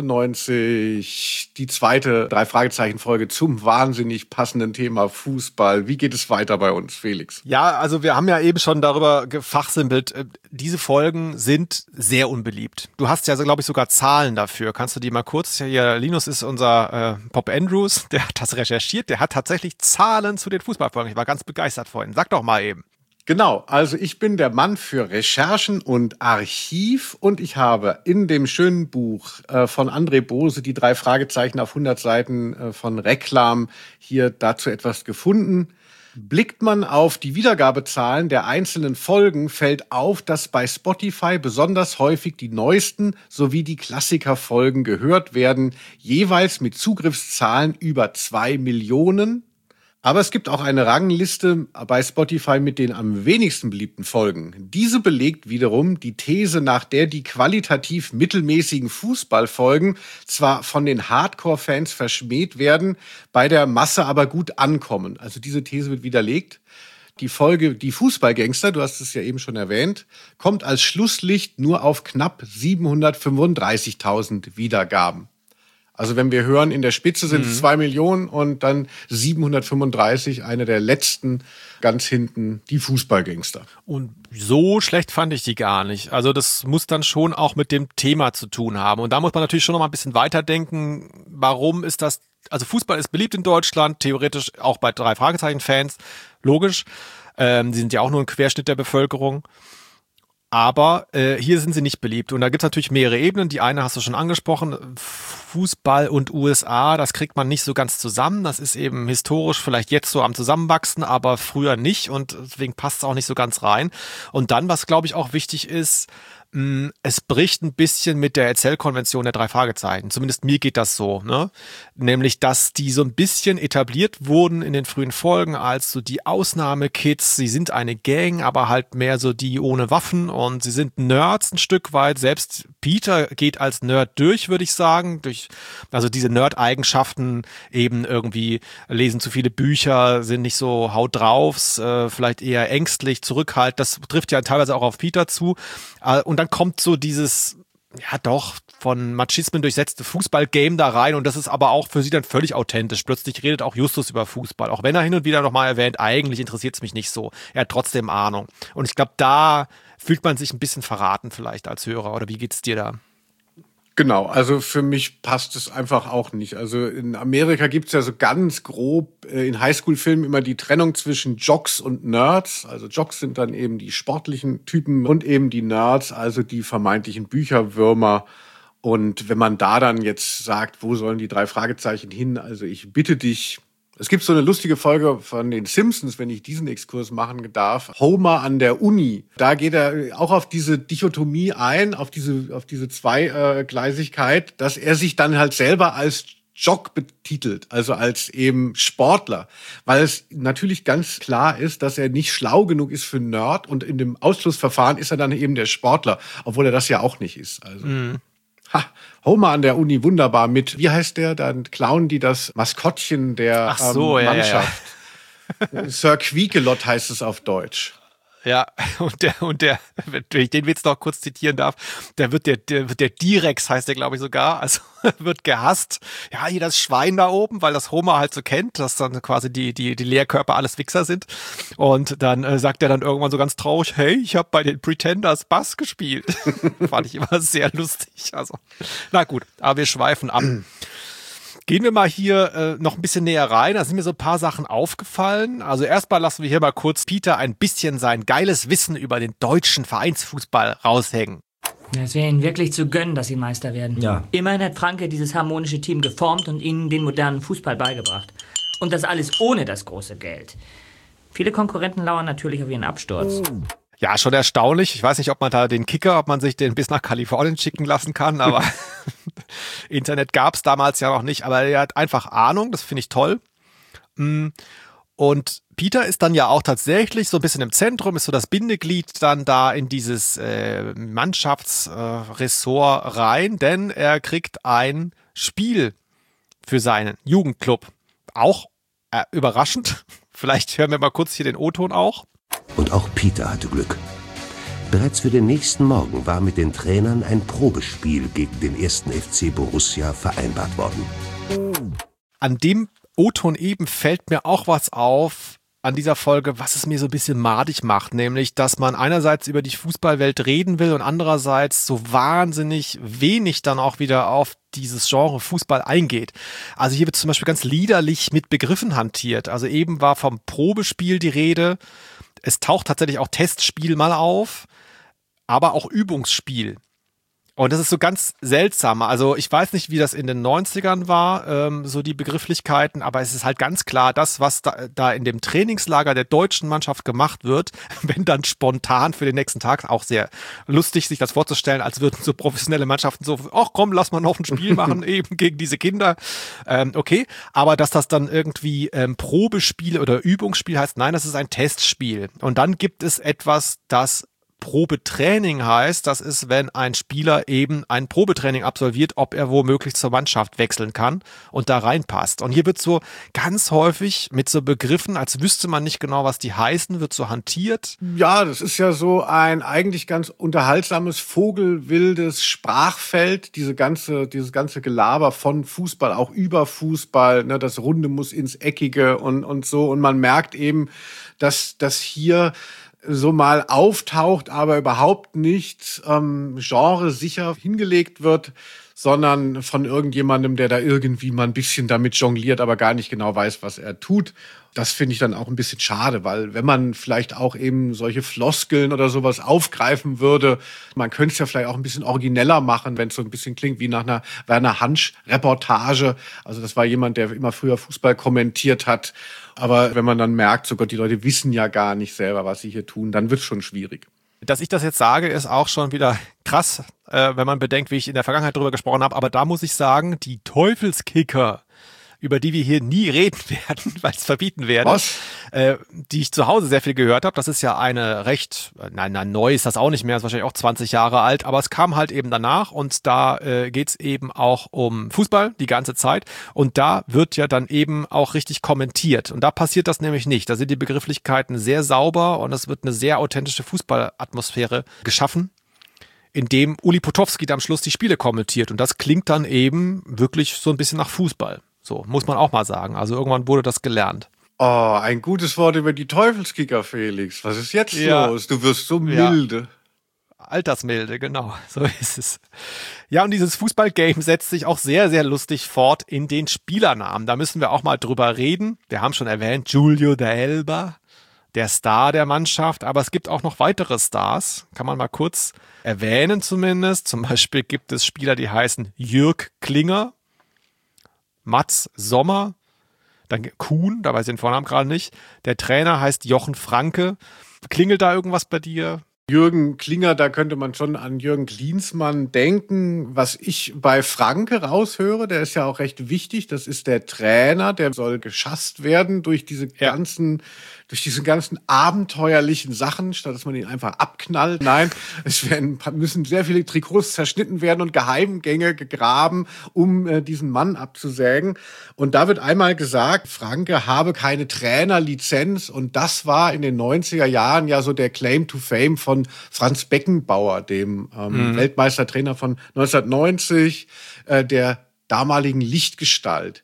neunzehnhundertachtundneunzig, die zweite Drei-Fragezeichen-Folge zum wahnsinnig passenden Thema Fußball. Wie geht es weiter bei uns, Felix? Ja, also wir haben ja eben schon darüber gefachsimpelt. Diese Folgen sind sehr unbeliebt. Du hast ja, glaube ich, sogar Zahlen dafür. Kannst du die mal kurz, hier, Linus ist unser äh, Pop Andrews, der hat das recherchiert, der hat tatsächlich Zahlen zu den Fußballfolgen. Ich war ganz begeistert vorhin. Sag doch mal eben. Genau, also ich bin der Mann für Recherchen und Archiv und ich habe in dem schönen Buch äh, von André Bose, die drei Fragezeichen auf hundert Seiten äh, von Reklam, hier dazu etwas gefunden. Blickt man auf die Wiedergabezahlen der einzelnen Folgen, fällt auf, dass bei Spotify besonders häufig die neuesten sowie die Klassikerfolgen gehört werden, jeweils mit Zugriffszahlen über zwei Millionen. Aber es gibt auch eine Rangliste bei Spotify mit den am wenigsten beliebten Folgen. Diese belegt wiederum die These, nach der die qualitativ mittelmäßigen Fußballfolgen zwar von den Hardcore-Fans verschmäht werden, bei der Masse aber gut ankommen. Also diese These wird widerlegt. Die Folge Die Fußballgangster, du hast es ja eben schon erwähnt, kommt als Schlusslicht nur auf knapp siebenhundertfünfunddreißigtausend Wiedergaben. Also wenn wir hören, in der Spitze sind es mhm. zwei Millionen und dann siebenhundertfünfunddreißig, eine der letzten, ganz hinten, die Fußballgangster. Und so schlecht fand ich die gar nicht. Also das muss dann schon auch mit dem Thema zu tun haben. Und da muss man natürlich schon noch mal ein bisschen weiterdenken. Warum ist das, also Fußball ist beliebt in Deutschland, theoretisch auch bei drei Fragezeichen-Fans, logisch. Ähm, die sind ja auch nur ein Querschnitt der Bevölkerung. Aber äh, hier sind sie nicht beliebt. Und da gibt es natürlich mehrere Ebenen. Die eine hast du schon angesprochen, Fußball und U S A, das kriegt man nicht so ganz zusammen. Das ist eben historisch vielleicht jetzt so am Zusammenwachsen, aber früher nicht. Und deswegen passt es auch nicht so ganz rein. Und dann, was glaube ich auch wichtig ist, mh, es bricht ein bisschen mit der Erzählkonvention der drei Fragezeichen. Zumindest mir geht das so, ne? Nämlich, dass die so ein bisschen etabliert wurden in den frühen Folgen als so die Ausnahmekids. Sie sind eine Gang, aber halt mehr so die ohne Waffen und sie sind Nerds ein Stück weit. Selbst Peter geht als Nerd durch, würde ich sagen. Durch, also diese Nerd-Eigenschaften eben irgendwie lesen zu viele Bücher, sind nicht so haut draufs, äh, vielleicht eher ängstlich, zurückhaltend. Das trifft ja teilweise auch auf Peter zu. Äh, und dann kommt so dieses, ja doch, von Machismen durchsetzte Fußball-Game da rein und das ist aber auch für sie dann völlig authentisch. Plötzlich redet auch Justus über Fußball, auch wenn er hin und wieder nochmal erwähnt, eigentlich interessiert es mich nicht so. Er hat trotzdem Ahnung. Und ich glaube, da fühlt man sich ein bisschen verraten vielleicht als Hörer. Oder wie geht's dir da? Genau, also für mich passt es einfach auch nicht. Also in Amerika gibt's ja so ganz grob äh, in Highschool-Filmen immer die Trennung zwischen Jocks und Nerds. Also Jocks sind dann eben die sportlichen Typen und eben die Nerds, also die vermeintlichen Bücherwürmer. Und wenn man da dann jetzt sagt, wo sollen die drei Fragezeichen hin? Also ich bitte dich, es gibt so eine lustige Folge von den Simpsons, wenn ich diesen Exkurs machen darf. Homer an der Uni. Da geht er auch auf diese Dichotomie ein, auf diese, auf diese Zweigleisigkeit, dass er sich dann halt selber als Jock betitelt, also als eben Sportler. Weil es natürlich ganz klar ist, dass er nicht schlau genug ist für Nerd und in dem Ausschlussverfahren ist er dann eben der Sportler, obwohl er das ja auch nicht ist. Also. Mhm. Ha, Homer an der Uni, wunderbar mit, wie heißt der? Dann klauen die das Maskottchen der Ach so, ähm, ja, Mannschaft. Ja, ja. Sir Queekelot heißt es auf Deutsch. Ja, und der, und der, wenn ich den Witz noch kurz zitieren darf, der wird der, der wird der Direx, heißt der, glaube ich, sogar, also wird gehasst. Ja, hier das Schwein da oben, weil das Homer halt so kennt, dass dann quasi die, die, die Lehrkörper alles Wichser sind. Und dann äh, sagt er dann irgendwann so ganz traurig, hey, ich habe bei den Pretenders Bass gespielt. Fand ich immer sehr lustig. Also, na gut, aber wir schweifen ab. Gehen wir mal hier äh, noch ein bisschen näher rein. Da sind mir so ein paar Sachen aufgefallen. Also erstmal lassen wir hier mal kurz Peter ein bisschen sein geiles Wissen über den deutschen Vereinsfußball raushängen. Ja, es wäre ihnen wirklich zu gönnen, dass sie Meister werden. Ja. Immerhin hat Franke dieses harmonische Team geformt und ihnen den modernen Fußball beigebracht. Und das alles ohne das große Geld. Viele Konkurrenten lauern natürlich auf ihren Absturz. Ja, schon erstaunlich. Ich weiß nicht, ob man da den Kicker, ob man sich den bis nach Kalifornien schicken lassen kann, aber Internet gab es damals ja noch nicht. Aber er hat einfach Ahnung, das finde ich toll. Und Peter ist dann ja auch tatsächlich so ein bisschen im Zentrum, ist so das Bindeglied dann da in dieses äh, Mannschaftsressort äh, rein, denn er kriegt ein Spiel für seinen Jugendclub. Auch äh, überraschend. Vielleicht hören wir mal kurz hier den O-Ton auch. Und auch Peter hatte Glück. Bereits für den nächsten Morgen war mit den Trainern ein Probespiel gegen den ersten F C Borussia vereinbart worden. An dem O-Ton eben fällt mir auch was auf an dieser Folge, was es mir so ein bisschen madig macht, nämlich, dass man einerseits über die Fußballwelt reden will und andererseits so wahnsinnig wenig dann auch wieder auf dieses Genre Fußball eingeht. Also hier wird zum Beispiel ganz liederlich mit Begriffen hantiert. Also eben war vom Probespiel die Rede. Es taucht tatsächlich auch Testspiel mal auf, aber auch Übungsspiel. Und das ist so ganz seltsam. Also ich weiß nicht, wie das in den neunzigern war, ähm, so die Begrifflichkeiten, aber es ist halt ganz klar, das, was da, da in dem Trainingslager der deutschen Mannschaft gemacht wird, wenn dann spontan für den nächsten Tag, auch sehr lustig, sich das vorzustellen, als würden so professionelle Mannschaften so, ach komm, lass mal noch ein Spiel machen, eben gegen diese Kinder. Ähm, okay, aber dass das dann irgendwie ähm, Probespiel oder Übungsspiel heißt, nein, das ist ein Testspiel. Und dann gibt es etwas, das Probetraining heißt, das ist, wenn ein Spieler eben ein Probetraining absolviert, ob er womöglich zur Mannschaft wechseln kann und da reinpasst. Und hier wird so ganz häufig mit so Begriffen, als wüsste man nicht genau, was die heißen, wird so hantiert. Ja, das ist ja so ein eigentlich ganz unterhaltsames, vogelwildes Sprachfeld, diese ganze, dieses ganze Gelaber von Fußball, auch über Fußball, ne, das Runde muss ins Eckige und, und so. Und man merkt eben, dass, dass hier so mal auftaucht, aber überhaupt nicht ähm, genresicher hingelegt wird, sondern von irgendjemandem, der da irgendwie mal ein bisschen damit jongliert, aber gar nicht genau weiß, was er tut. Das finde ich dann auch ein bisschen schade, weil wenn man vielleicht auch eben solche Floskeln oder sowas aufgreifen würde, man könnte es ja vielleicht auch ein bisschen origineller machen, wenn es so ein bisschen klingt wie nach einer Werner Hansch-Reportage. Also das war jemand, der immer früher Fußball kommentiert hat. Aber wenn man dann merkt, so Gott, die Leute wissen ja gar nicht selber, was sie hier tun, dann wird es schon schwierig. Dass ich das jetzt sage, ist auch schon wieder krass, äh, wenn man bedenkt, wie ich in der Vergangenheit drüber gesprochen habe. Aber da muss ich sagen, die Teufelskicker, über die wir hier nie reden werden, weil es verbieten werden, Was? Äh, die ich zu Hause sehr viel gehört habe. Das ist ja eine recht, nein, nein, neu ist das auch nicht mehr, ist wahrscheinlich auch zwanzig Jahre alt, aber es kam halt eben danach und da äh, geht es eben auch um Fußball die ganze Zeit und da wird ja dann eben auch richtig kommentiert und da passiert das nämlich nicht. Da sind die Begrifflichkeiten sehr sauber und es wird eine sehr authentische Fußballatmosphäre geschaffen, indem Uli Potowski da am Schluss die Spiele kommentiert und das klingt dann eben wirklich so ein bisschen nach Fußball. So, muss man auch mal sagen. Also irgendwann wurde das gelernt. Oh, ein gutes Wort über die Teufelskicker, Felix. Was ist jetzt Ja. los? Du wirst so milde. Ja. Altersmilde, genau. So ist es. Ja, und dieses Fußballgame setzt sich auch sehr, sehr lustig fort in den Spielernamen. Da müssen wir auch mal drüber reden. Wir haben schon erwähnt, Giulio d'Elba, der Star der Mannschaft. Aber es gibt auch noch weitere Stars. Kann man mal kurz erwähnen zumindest. Zum Beispiel gibt es Spieler, die heißen Jürg Klinger, Mats Sommer, dann Kuhn, da weiß ich den Vornamen gerade nicht. Der Trainer heißt Jochen Franke. Klingelt da irgendwas bei dir? Jürgen Klinger, da könnte man schon an Jürgen Klinsmann denken. Was ich bei Franke raushöre, der ist ja auch recht wichtig, das ist der Trainer, der soll geschasst werden durch diese Ja. ganzen, durch diese ganzen abenteuerlichen Sachen, statt dass man ihn einfach abknallt. Nein, es werden, müssen sehr viele Trikots zerschnitten werden und Geheimgänge gegraben, um äh, diesen Mann abzusägen. Und da wird einmal gesagt, Franke habe keine Trainerlizenz und das war in den neunziger Jahren ja so der Claim to Fame von Franz Beckenbauer, dem ähm, mhm. Weltmeistertrainer von neunzehnhundertneunzig, äh, der damaligen Lichtgestalt.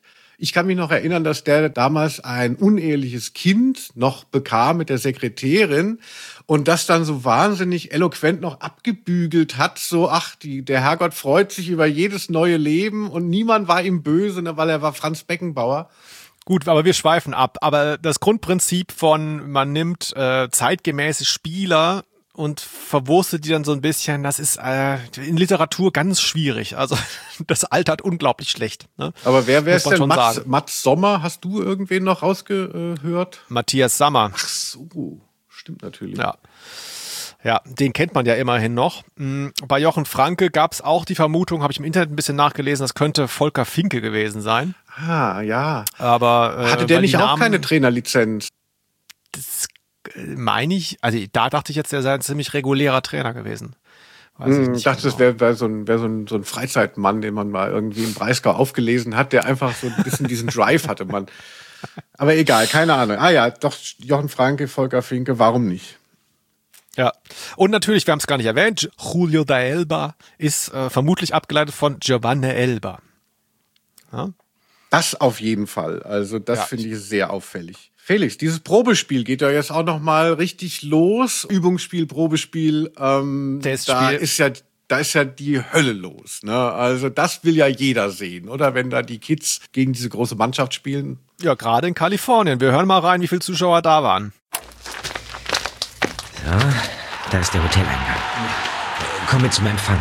Ich kann mich noch erinnern, dass der damals ein uneheliches Kind noch bekam mit der Sekretärin und das dann so wahnsinnig eloquent noch abgebügelt hat, so, ach, die, der Herrgott freut sich über jedes neue Leben und niemand war ihm böse, ne, weil er war Franz Beckenbauer. Gut, aber wir schweifen ab. Aber das Grundprinzip von, man nimmt äh, zeitgemäße Spieler und verwurstet die dann so ein bisschen, das ist äh, in Literatur ganz schwierig. Also das altert unglaublich schlecht. Ne? Aber wer wäre es denn? Mats, sagen. Mats Sommer, hast du irgendwen noch rausgehört? Matthias Sammer. Ach so, stimmt natürlich. Ja. Ja, den kennt man ja immerhin noch. Bei Jochen Franke gab es auch die Vermutung, habe ich im Internet ein bisschen nachgelesen, das könnte Volker Finke gewesen sein. Ah, ja. Aber äh, hatte der nicht auch keine Trainerlizenz? Das meine ich, also da dachte ich jetzt, der sei ein ziemlich regulärer Trainer gewesen. Weiß hm, ich nicht ich dachte, genau. das wäre wär so, ein, wär so, ein, so ein Freizeitmann, den man mal irgendwie im Breisgau aufgelesen hat, der einfach so ein bisschen diesen Drive hatte. Man. Aber egal, keine Ahnung. Ah ja, doch, Jochen Franke, Volker Finke, warum nicht? Ja, und natürlich, wir haben es gar nicht erwähnt, Julio da Elba ist äh, vermutlich abgeleitet von Giovanni Elba. Ja? Das auf jeden Fall. Also das Ja. finde ich sehr auffällig. Felix, dieses Probespiel geht ja jetzt auch noch mal richtig los. Übungsspiel, Probespiel. Ähm, Testspiel. Da ist ja, da ist ja die Hölle los. Ne? Also das will ja jeder sehen, oder? Wenn da die Kids gegen diese große Mannschaft spielen. Ja, gerade in Kalifornien. Wir hören mal rein, wie viele Zuschauer da waren. So, da ist der Hoteleingang. Komm mit zum Empfang.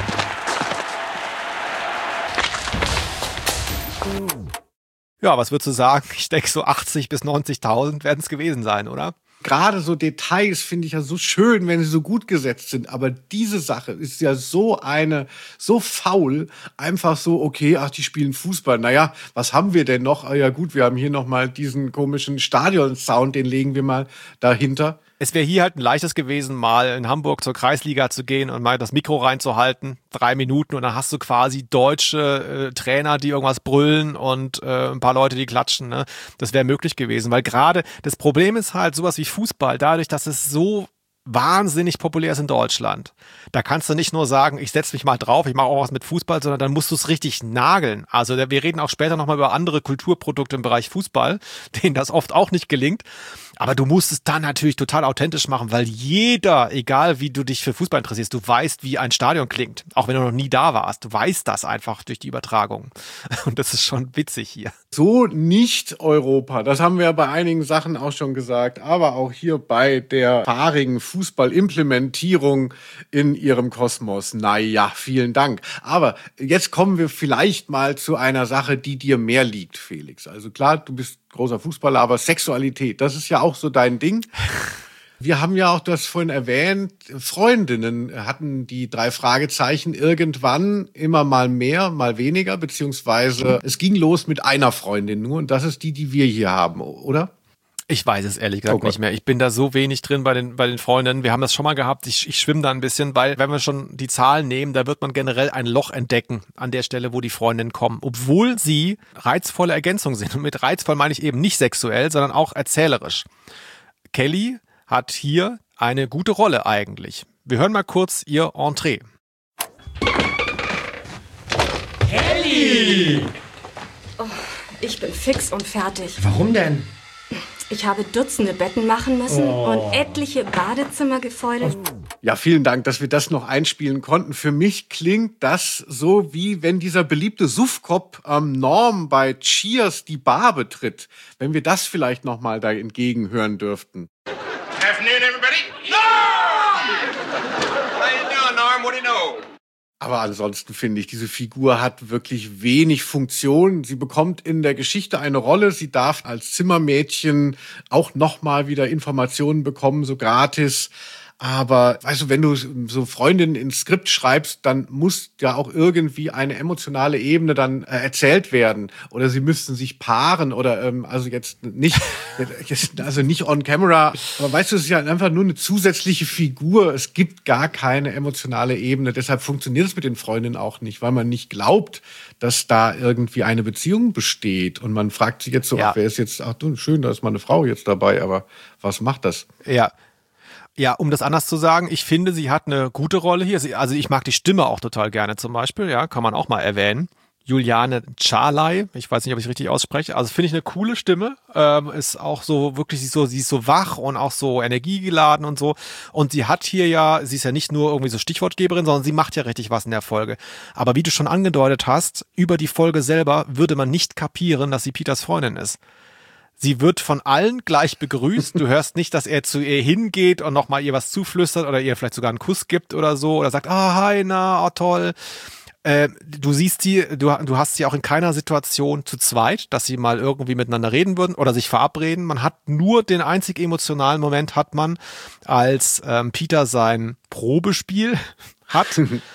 Ja, was würdest du sagen? Ich denke, so achtzig bis neunzigtausend werden es gewesen sein, oder? Gerade so Details finde ich ja so schön, wenn sie so gut gesetzt sind. Aber diese Sache ist ja so eine, so faul. Einfach so, okay, ach, die spielen Fußball. Naja, was haben wir denn noch? Ah, ja gut, wir haben hier noch mal diesen komischen Stadion-Sound, den legen wir mal dahinter. Es wäre hier halt ein leichtes gewesen, mal in Hamburg zur Kreisliga zu gehen und mal das Mikro reinzuhalten, drei Minuten, und dann hast du quasi deutsche äh, Trainer, die irgendwas brüllen und äh, ein paar Leute, die klatschen. Ne? Das wäre möglich gewesen, weil gerade das Problem ist halt sowas wie Fußball, dadurch, dass es so wahnsinnig populär ist in Deutschland. Da kannst du nicht nur sagen, ich setze mich mal drauf, ich mache auch was mit Fußball, sondern dann musst du es richtig nageln. Also wir reden auch später nochmal über andere Kulturprodukte im Bereich Fußball, denen das oft auch nicht gelingt. Aber du musst es dann natürlich total authentisch machen, weil jeder, egal wie du dich für Fußball interessierst, du weißt, wie ein Stadion klingt. Auch wenn du noch nie da warst. Du weißt das einfach durch die Übertragung. Und das ist schon witzig hier. So nicht Europa. Das haben wir bei einigen Sachen auch schon gesagt. Aber auch hier bei der fahrigen Fußballimplementierung in ihrem Kosmos. Naja, vielen Dank. Aber jetzt kommen wir vielleicht mal zu einer Sache, die dir mehr liegt, Felix. Also klar, du bist großer Fußballer, aber Sexualität, das ist ja auch so dein Ding. Wir haben ja auch, du hast vorhin erwähnt, Freundinnen hatten die drei Fragezeichen irgendwann immer mal mehr, mal weniger, beziehungsweise es ging los mit einer Freundin nur und das ist die, die wir hier haben, oder? Ich weiß es ehrlich gesagt Oh Gott. nicht mehr. Ich bin da so wenig drin bei den, bei den Freundinnen. Wir haben das schon mal gehabt. Ich, ich schwimme da ein bisschen, weil wenn wir schon die Zahlen nehmen, da wird man generell ein Loch entdecken an der Stelle, wo die Freundinnen kommen. Obwohl sie reizvolle Ergänzungen sind. Und mit reizvoll meine ich eben nicht sexuell, sondern auch erzählerisch. Kelly hat hier eine gute Rolle eigentlich. Wir hören mal kurz ihr Entree. Kelly! Oh, ich bin fix und fertig. Warum denn? Ich habe Dutzende Betten machen müssen oh. und etliche Badezimmer gefeudelt. Ja, vielen Dank, dass wir das noch einspielen konnten. Für mich klingt das so, wie wenn dieser beliebte Suffkopf ähm, Norm bei Cheers die Bar betritt. Wenn wir das vielleicht noch mal da entgegenhören dürften. Afternoon, everybody. Norm! How you doing, Norm? What do you know? Aber ansonsten finde ich, diese Figur hat wirklich wenig Funktion. Sie bekommt in der Geschichte eine Rolle. Sie darf als Zimmermädchen auch noch mal wieder Informationen bekommen, so gratis. Aber weißt du, wenn du so Freundinnen ins Skript schreibst, dann muss ja auch irgendwie eine emotionale Ebene dann äh, erzählt werden. Oder sie müssten sich paaren oder ähm, also jetzt nicht, jetzt, also nicht on camera. Aber weißt du, es ist ja einfach nur eine zusätzliche Figur. Es gibt gar keine emotionale Ebene. Deshalb funktioniert es mit den Freundinnen auch nicht, weil man nicht glaubt, dass da irgendwie eine Beziehung besteht. Und man fragt sich jetzt so, Ja. ach, wer ist jetzt, ach du, schön, da ist mal eine Frau jetzt dabei, aber was macht das? Ja. Ja, um das anders zu sagen, ich finde, sie hat eine gute Rolle hier. Sie, also ich mag die Stimme auch total gerne zum Beispiel, ja, kann man auch mal erwähnen. Juliane Charley, ich weiß nicht, ob ich es richtig ausspreche, also finde ich eine coole Stimme, ähm, ist auch so wirklich, sie ist so, sie ist so wach und auch so energiegeladen und so, und sie hat hier ja, sie ist ja nicht nur irgendwie so Stichwortgeberin, sondern sie macht ja richtig was in der Folge, aber wie du schon angedeutet hast, über die Folge selber würde man nicht kapieren, dass sie Peters Freundin ist. Sie wird von allen gleich begrüßt. Du hörst nicht, dass er zu ihr hingeht und nochmal ihr was zuflüstert oder ihr vielleicht sogar einen Kuss gibt oder so oder sagt, ah, hi, na, oh, toll. Äh, du siehst die, du, du hast sie auch in keiner Situation zu zweit, dass sie mal irgendwie miteinander reden würden oder sich verabreden. Man hat nur den einzig emotionalen Moment hat man, als ähm, Peter sein Probespiel hat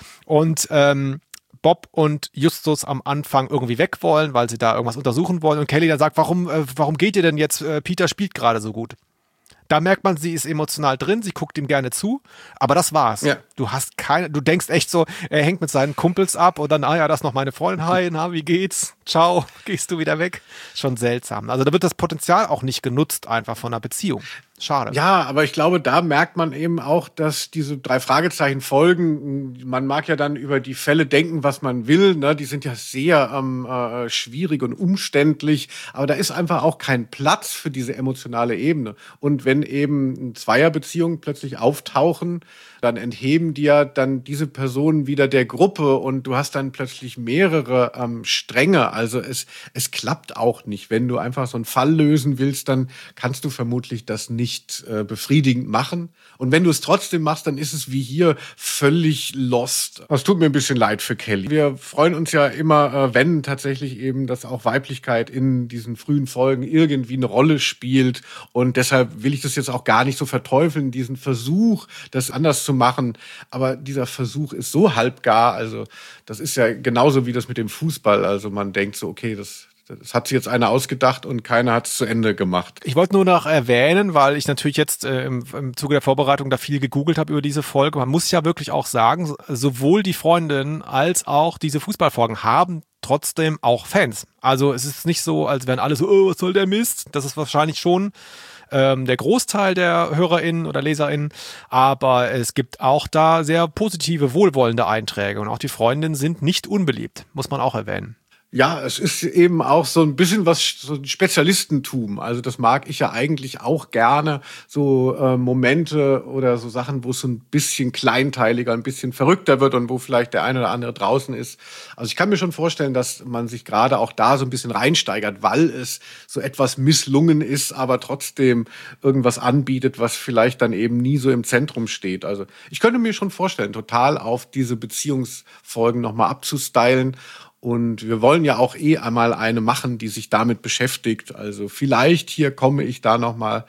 und ähm, Bob und Justus am Anfang irgendwie weg wollen, weil sie da irgendwas untersuchen wollen und Kelly dann sagt, warum, äh, warum geht ihr denn jetzt? Äh, Peter spielt gerade so gut. Da merkt man, sie ist emotional drin, sie guckt ihm gerne zu, aber das war's. Ja. Du hast keine, du denkst echt so, er hängt mit seinen Kumpels ab und dann, ah ja, das ist noch meine Freundin, hi, na, wie geht's? Ciao, gehst du wieder weg? Schon seltsam. Also da wird das Potenzial auch nicht genutzt einfach von einer Beziehung. Schade. Ja, aber ich glaube, da merkt man eben auch, dass diese drei Fragezeichen folgen. Man mag ja dann über die Fälle denken, was man will. Ne? Die sind ja sehr ähm, äh, schwierig und umständlich. Aber da ist einfach auch kein Platz für diese emotionale Ebene. Und wenn eben Zweierbeziehungen plötzlich auftauchen, dann entheben die ja dann diese Personen wieder der Gruppe und du hast dann plötzlich mehrere ähm, Stränge. Also es, es klappt auch nicht. Wenn du einfach so einen Fall lösen willst, dann kannst du vermutlich das nicht äh, befriedigend machen. Und wenn du es trotzdem machst, dann ist es wie hier völlig lost. Es tut mir ein bisschen leid für Kelly. Wir freuen uns ja immer, äh, wenn tatsächlich eben, dass auch Weiblichkeit in diesen frühen Folgen irgendwie eine Rolle spielt. Und deshalb will ich das jetzt auch gar nicht so verteufeln, diesen Versuch, das anders zu machen. Aber dieser Versuch ist so halbgar. Also das ist ja genauso wie das mit dem Fußball. Also man denkt so, okay, das Das hat sich jetzt einer ausgedacht und keiner hat es zu Ende gemacht. Ich wollte nur noch erwähnen, weil ich natürlich jetzt äh, im, im Zuge der Vorbereitung da viel gegoogelt habe über diese Folge. Man muss ja wirklich auch sagen, sowohl die Freundin als auch diese Fußballfolgen haben trotzdem auch Fans. Also es ist nicht so, als wären alle so, oh, was soll der Mist? Das ist wahrscheinlich schon ähm, der Großteil der HörerInnen oder LeserInnen. Aber es gibt auch da sehr positive, wohlwollende Einträge. Und auch die Freundinnen sind nicht unbeliebt, muss man auch erwähnen. Ja, es ist eben auch so ein bisschen was, so ein Spezialistentum. Also das mag ich ja eigentlich auch gerne, so äh, Momente oder so Sachen, wo es so ein bisschen kleinteiliger, ein bisschen verrückter wird und wo vielleicht der eine oder andere draußen ist. Also ich kann mir schon vorstellen, dass man sich gerade auch da so ein bisschen reinsteigert, weil es so etwas misslungen ist, aber trotzdem irgendwas anbietet, was vielleicht dann eben nie so im Zentrum steht. Also ich könnte mir schon vorstellen, total auf diese Beziehungsfolgen nochmal abzustylen. Und wir wollen ja auch eh einmal eine machen, die sich damit beschäftigt. Also vielleicht hier komme ich da noch mal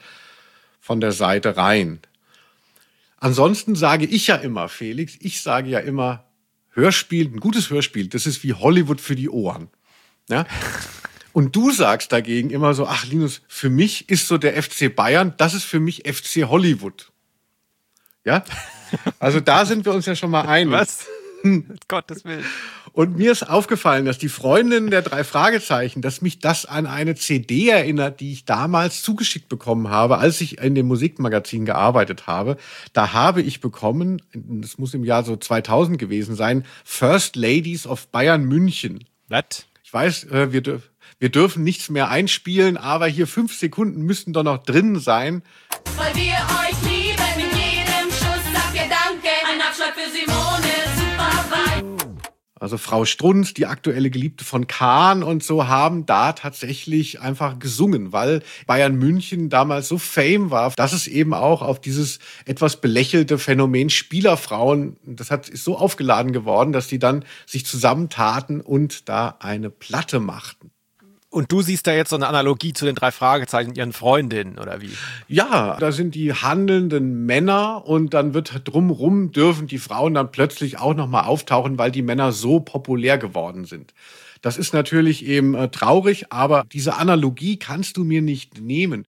von der Seite rein. Ansonsten sage ich ja immer, Felix, ich sage ja immer, Hörspiel, ein gutes Hörspiel, das ist wie Hollywood für die Ohren. Ja? Und du sagst dagegen immer so, ach Linus, für mich ist so der F C Bayern, das ist für mich F C Hollywood. Ja? Also da sind wir uns ja schon mal einig. Was? Gottes Willen. Und mir ist aufgefallen, dass die Freundin der drei Fragezeichen, dass mich das an eine C D erinnert, die ich damals zugeschickt bekommen habe, als ich in dem Musikmagazin gearbeitet habe. Da habe ich bekommen, das muss im Jahr so zweitausend gewesen sein, First Ladies of Bayern München. Was? Ich weiß, wir, dürf, wir dürfen nichts mehr einspielen, aber hier fünf Sekunden müssten doch noch drin sein. Weil wir euch lieben, mit jedem Schuss sagt ihr Danke. Ein Abschlag für Simone. Also Frau Strunz, die aktuelle Geliebte von Kahn und so, haben da tatsächlich einfach gesungen, weil Bayern München damals so fame war, dass es eben auch auf dieses etwas belächelte Phänomen Spielerfrauen, das hat, ist so aufgeladen geworden, dass die dann sich zusammentaten und da eine Platte machten. Und du siehst da jetzt so eine Analogie zu den drei Fragezeichen, ihren Freundinnen, oder wie? Ja, da sind die handelnden Männer und dann wird drumrum dürfen die Frauen dann plötzlich auch nochmal auftauchen, weil die Männer so populär geworden sind. Das ist natürlich eben äh, traurig, aber diese Analogie kannst du mir nicht nehmen.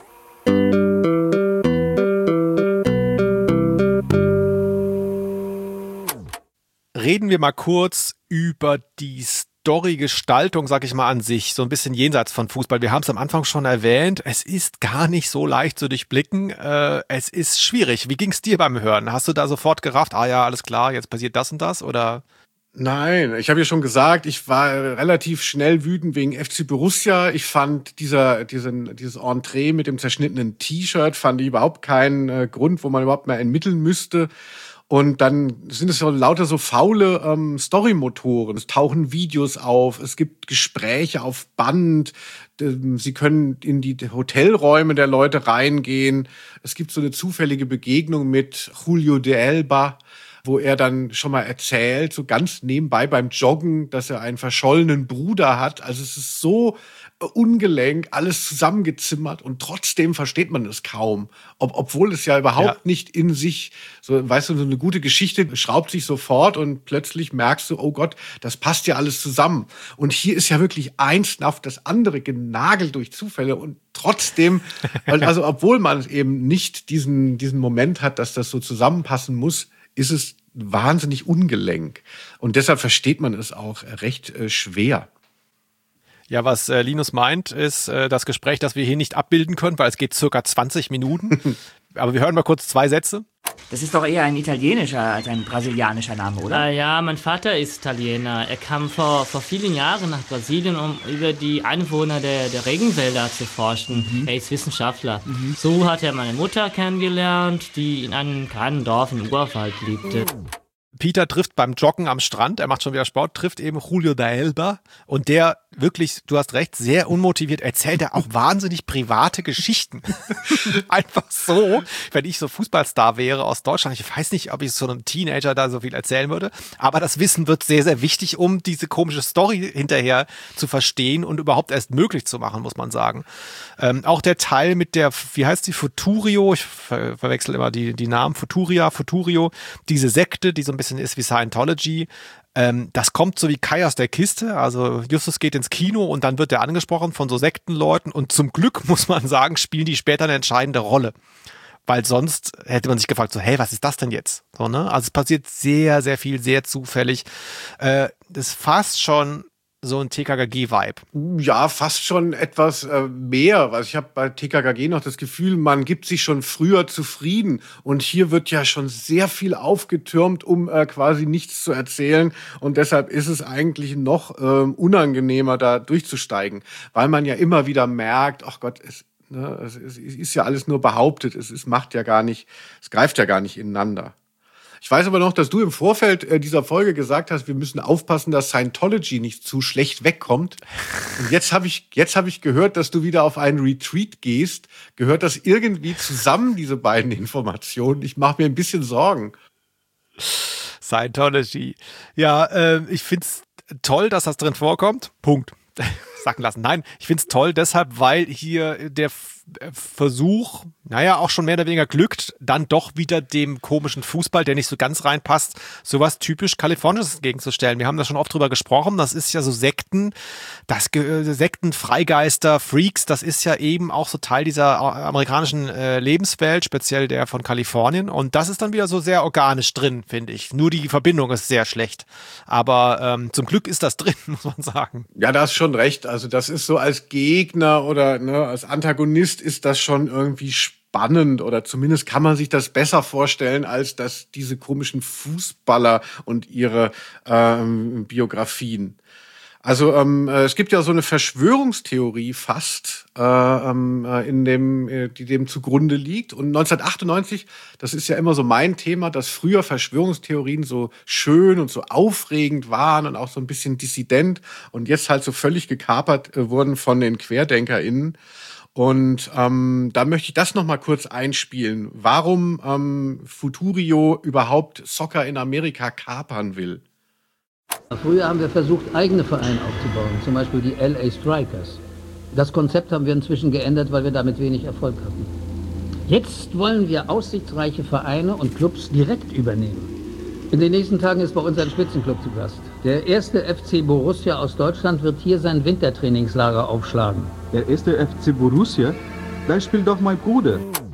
Reden wir mal kurz über die Story-Gestaltung, sag ich mal, an sich, so ein bisschen jenseits von Fußball. Wir haben es am Anfang schon erwähnt, es ist gar nicht so leicht zu durchblicken. Äh, es ist schwierig. Wie ging es dir beim Hören? Hast du da sofort gerafft, ah ja, alles klar, jetzt passiert das und das, oder? Nein, ich habe ja schon gesagt, ich war relativ schnell wütend wegen F C Borussia. Ich fand dieser, diesen, dieses Entree mit dem zerschnittenen T-Shirt fand ich überhaupt keinen äh, Grund, wo man überhaupt mehr ermitteln müsste. Und dann sind es so lauter so faule ähm, Storymotoren. Es tauchen Videos auf, es gibt Gespräche auf Band. Sie können in die Hotelräume der Leute reingehen. Es gibt so eine zufällige Begegnung mit Julio de Elba, wo er dann schon mal erzählt, so ganz nebenbei beim Joggen, dass er einen verschollenen Bruder hat. Also es ist so ungelenk, alles zusammengezimmert und trotzdem versteht man es kaum. Ob, obwohl es ja überhaupt ja. nicht in sich, so, weißt du, so eine gute Geschichte schraubt sich sofort und plötzlich merkst du, oh Gott, das passt ja alles zusammen. Und hier ist ja wirklich eins auf das andere genagelt durch Zufälle und trotzdem, also obwohl man eben nicht diesen, diesen Moment hat, dass das so zusammenpassen muss, ist es wahnsinnig ungelenk. Und deshalb versteht man es auch recht äh, schwer. Ja, was äh, Linus meint, ist äh, das Gespräch, das wir hier nicht abbilden können, weil es geht circa zwanzig Minuten. Aber wir hören mal kurz zwei Sätze. Das ist doch eher ein italienischer als ein brasilianischer Name, oder? Ah, ja, mein Vater ist Italiener. Er kam vor, vor vielen Jahren nach Brasilien, um über die Einwohner der, der Regenwälder zu forschen. Mhm. Er ist Wissenschaftler. Mhm. So hat er meine Mutter kennengelernt, die in einem kleinen Dorf im Urwald lebte. Peter trifft beim Joggen am Strand, er macht schon wieder Sport, trifft eben Julio de Elba und der wirklich, du hast recht, sehr unmotiviert erzählt er auch wahnsinnig private Geschichten. Einfach so, wenn ich so Fußballstar wäre aus Deutschland, ich weiß nicht, ob ich so einem Teenager da so viel erzählen würde, aber das Wissen wird sehr, sehr wichtig, um diese komische Story hinterher zu verstehen und überhaupt erst möglich zu machen, muss man sagen. Ähm, auch der Teil mit der, wie heißt die, Futurio, ich ver verwechsel immer die, die Namen, Futuria, Futurio, diese Sekte, die so ein bisschen ist wie Scientology. Ähm, das kommt so wie Kai aus der Kiste. Also Justus geht ins Kino und dann wird er angesprochen von so Sektenleuten und zum Glück, muss man sagen, spielen die später eine entscheidende Rolle. Weil sonst hätte man sich gefragt, so, hey, was ist das denn jetzt? So, ne? Also es passiert sehr, sehr viel, sehr zufällig. Äh, das ist fast schon so ein T K K G-Vibe. Ja, fast schon etwas äh, mehr. Also ich habe bei T K K G noch das Gefühl, man gibt sich schon früher zufrieden. Und hier wird ja schon sehr viel aufgetürmt, um äh, quasi nichts zu erzählen. Und deshalb ist es eigentlich noch äh, unangenehmer, da durchzusteigen. Weil man ja immer wieder merkt, ach Gott, es, ne, es, es ist ja alles nur behauptet. Es, es macht ja gar nicht, es greift ja gar nicht ineinander. Ich weiß aber noch, dass du im Vorfeld äh, dieser Folge gesagt hast, wir müssen aufpassen, dass Scientology nicht zu schlecht wegkommt. Und jetzt habe ich, jetzt habe ich gehört, dass du wieder auf einen Retreat gehst. Gehört das irgendwie zusammen, diese beiden Informationen? Ich mache mir ein bisschen Sorgen. Scientology. Ja, äh, ich find's toll, dass das drin vorkommt. Punkt. Sacken lassen. Nein, ich find's toll deshalb, weil hier der Versuch, naja, auch schon mehr oder weniger glückt, dann doch wieder dem komischen Fußball, der nicht so ganz reinpasst, sowas typisch Kalifornisches entgegenzustellen. Wir haben da schon oft drüber gesprochen, das ist ja so Sekten, das Sekten, Freigeister, Freaks, das ist ja eben auch so Teil dieser amerikanischen äh, Lebenswelt, speziell der von Kalifornien, und das ist dann wieder so sehr organisch drin, finde ich. Nur die Verbindung ist sehr schlecht, aber ähm, zum Glück ist das drin, muss man sagen. Ja, da hast schon recht, also das ist so als Gegner oder ne, als Antagonist ist das schon irgendwie spannend oder zumindest kann man sich das besser vorstellen, als dass diese komischen Fußballer und ihre ähm, Biografien. Also ähm, es gibt ja so eine Verschwörungstheorie fast, äh, äh, in dem, äh, die dem zugrunde liegt. Und neunzehnhundertachtundneunzig, das ist ja immer so mein Thema, dass früher Verschwörungstheorien so schön und so aufregend waren und auch so ein bisschen dissident und jetzt halt so völlig gekapert äh, wurden von den QuerdenkerInnen. Und ähm, da möchte ich das noch mal kurz einspielen, warum ähm, Futurio überhaupt Soccer in Amerika kapern will. Früher haben wir versucht, eigene Vereine aufzubauen, zum Beispiel die L A Strikers. Das Konzept haben wir inzwischen geändert, weil wir damit wenig Erfolg hatten. Jetzt wollen wir aussichtsreiche Vereine und Clubs direkt übernehmen. In den nächsten Tagen ist bei uns ein Spitzenclub zu Gast. Der erste F C Borussia aus Deutschland wird hier sein Wintertrainingslager aufschlagen. Der erste F C Borussia? Da spielt doch mein Bruder.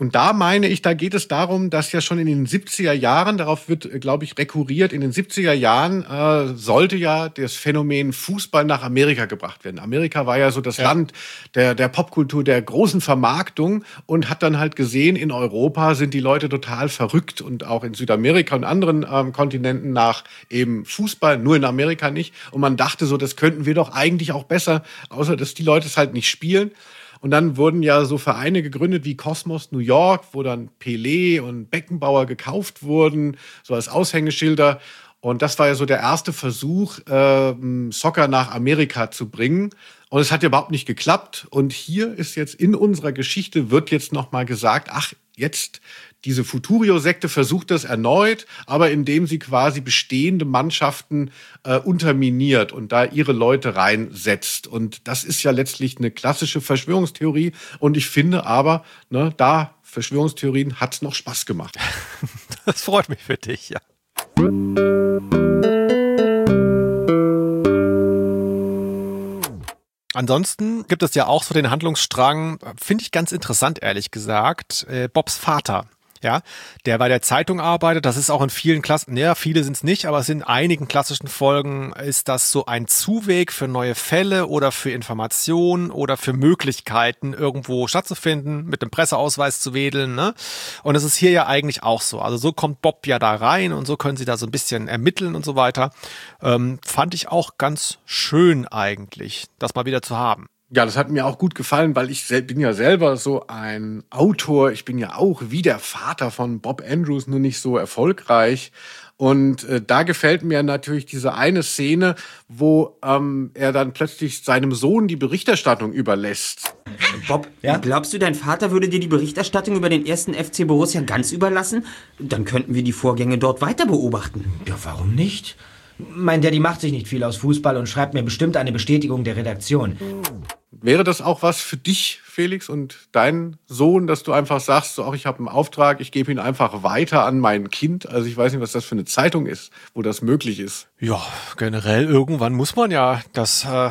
Und da meine ich, da geht es darum, dass ja schon in den siebziger Jahren, darauf wird, glaube ich, rekurriert, in den siebziger Jahren äh, sollte ja das Phänomen Fußball nach Amerika gebracht werden. Amerika war ja so das ja. Land der, der Popkultur, der großen Vermarktung und hat dann halt gesehen, in Europa sind die Leute total verrückt und auch in Südamerika und anderen ähm, Kontinenten nach eben Fußball, nur in Amerika nicht. Und man dachte so, das könnten wir doch eigentlich auch besser, außer dass die Leute es halt nicht spielen. Und dann wurden ja so Vereine gegründet wie Cosmos New York, wo dann Pelé und Beckenbauer gekauft wurden, so als Aushängeschilder. Und das war ja so der erste Versuch, äh, Soccer nach Amerika zu bringen. Und es hat ja überhaupt nicht geklappt. Und hier ist jetzt in unserer Geschichte, wird jetzt nochmal gesagt, ach, jetzt diese Futurio-Sekte versucht das erneut, aber indem sie quasi bestehende Mannschaften äh, unterminiert und da ihre Leute reinsetzt. Und das ist ja letztlich eine klassische Verschwörungstheorie. Und ich finde aber, ne, da Verschwörungstheorien hat's noch Spaß gemacht. Das freut mich für dich, ja. Ansonsten gibt es ja auch so den Handlungsstrang, finde ich ganz interessant, ehrlich gesagt, äh, Bobs Vater. Ja, der bei der Zeitung arbeitet, das ist auch in vielen Klassen, ja, viele sind es nicht, aber es in einigen klassischen Folgen ist das so ein Zuweg für neue Fälle oder für Informationen oder für Möglichkeiten, irgendwo stattzufinden, mit dem Presseausweis zu wedeln, ne? Und es ist hier ja eigentlich auch so. Also so kommt Bob ja da rein und so können sie da so ein bisschen ermitteln und so weiter. Ähm, fand ich auch ganz schön eigentlich, das mal wieder zu haben. Ja, das hat mir auch gut gefallen, weil ich bin ja selber so ein Autor. Ich bin ja auch wie der Vater von Bob Andrews, nur nicht so erfolgreich. Und äh, da gefällt mir natürlich diese eine Szene, wo ähm, er dann plötzlich seinem Sohn die Berichterstattung überlässt. Bob, ja? Glaubst du, dein Vater würde dir die Berichterstattung über den ersten F C Borussia ganz überlassen? Dann könnten wir die Vorgänge dort weiter beobachten. Ja, warum nicht? Mein Daddy macht sich nicht viel aus Fußball und schreibt mir bestimmt eine Bestätigung der Redaktion. Wäre das auch was für dich, Felix, und deinen Sohn, dass du einfach sagst, so, auch ich habe einen Auftrag, ich gebe ihn einfach weiter an mein Kind? Also ich weiß nicht, was das für eine Zeitung ist, wo das möglich ist. Ja, generell irgendwann muss man ja das, äh,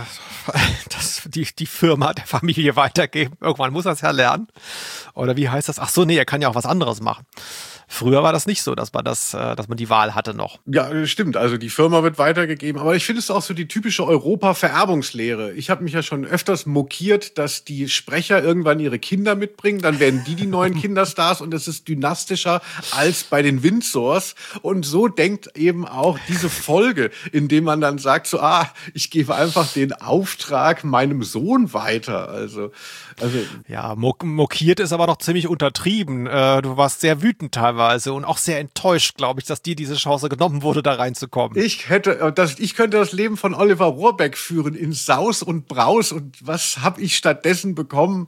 das die, die Firma der Familie weitergeben. Irgendwann muss er es ja lernen. Oder wie heißt das? Ach so, nee, er kann ja auch was anderes machen. Früher war das nicht so, dass man das, dass man die Wahl hatte noch. Ja, stimmt. Also die Firma wird weitergegeben. Aber ich finde es auch so die typische Europa-Vererbungslehre. Ich habe mich ja schon öfters mokiert, dass die Sprecher irgendwann ihre Kinder mitbringen. Dann werden die die neuen Kinderstars und es ist dynastischer als bei den Windsors. Und so denkt eben auch diese Folge, indem man dann sagt so, ah, ich gebe einfach den Auftrag meinem Sohn weiter. Also, also ja, mokiert ist aber noch ziemlich untertrieben. Du warst sehr wütend teilweise. Und auch sehr enttäuscht, glaube ich, dass dir diese Chance genommen wurde, da reinzukommen. Ich hätte, das, ich könnte das Leben von Oliver Rohrbeck führen in Saus und Braus. Und was habe ich stattdessen bekommen?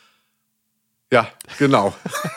Ja, genau.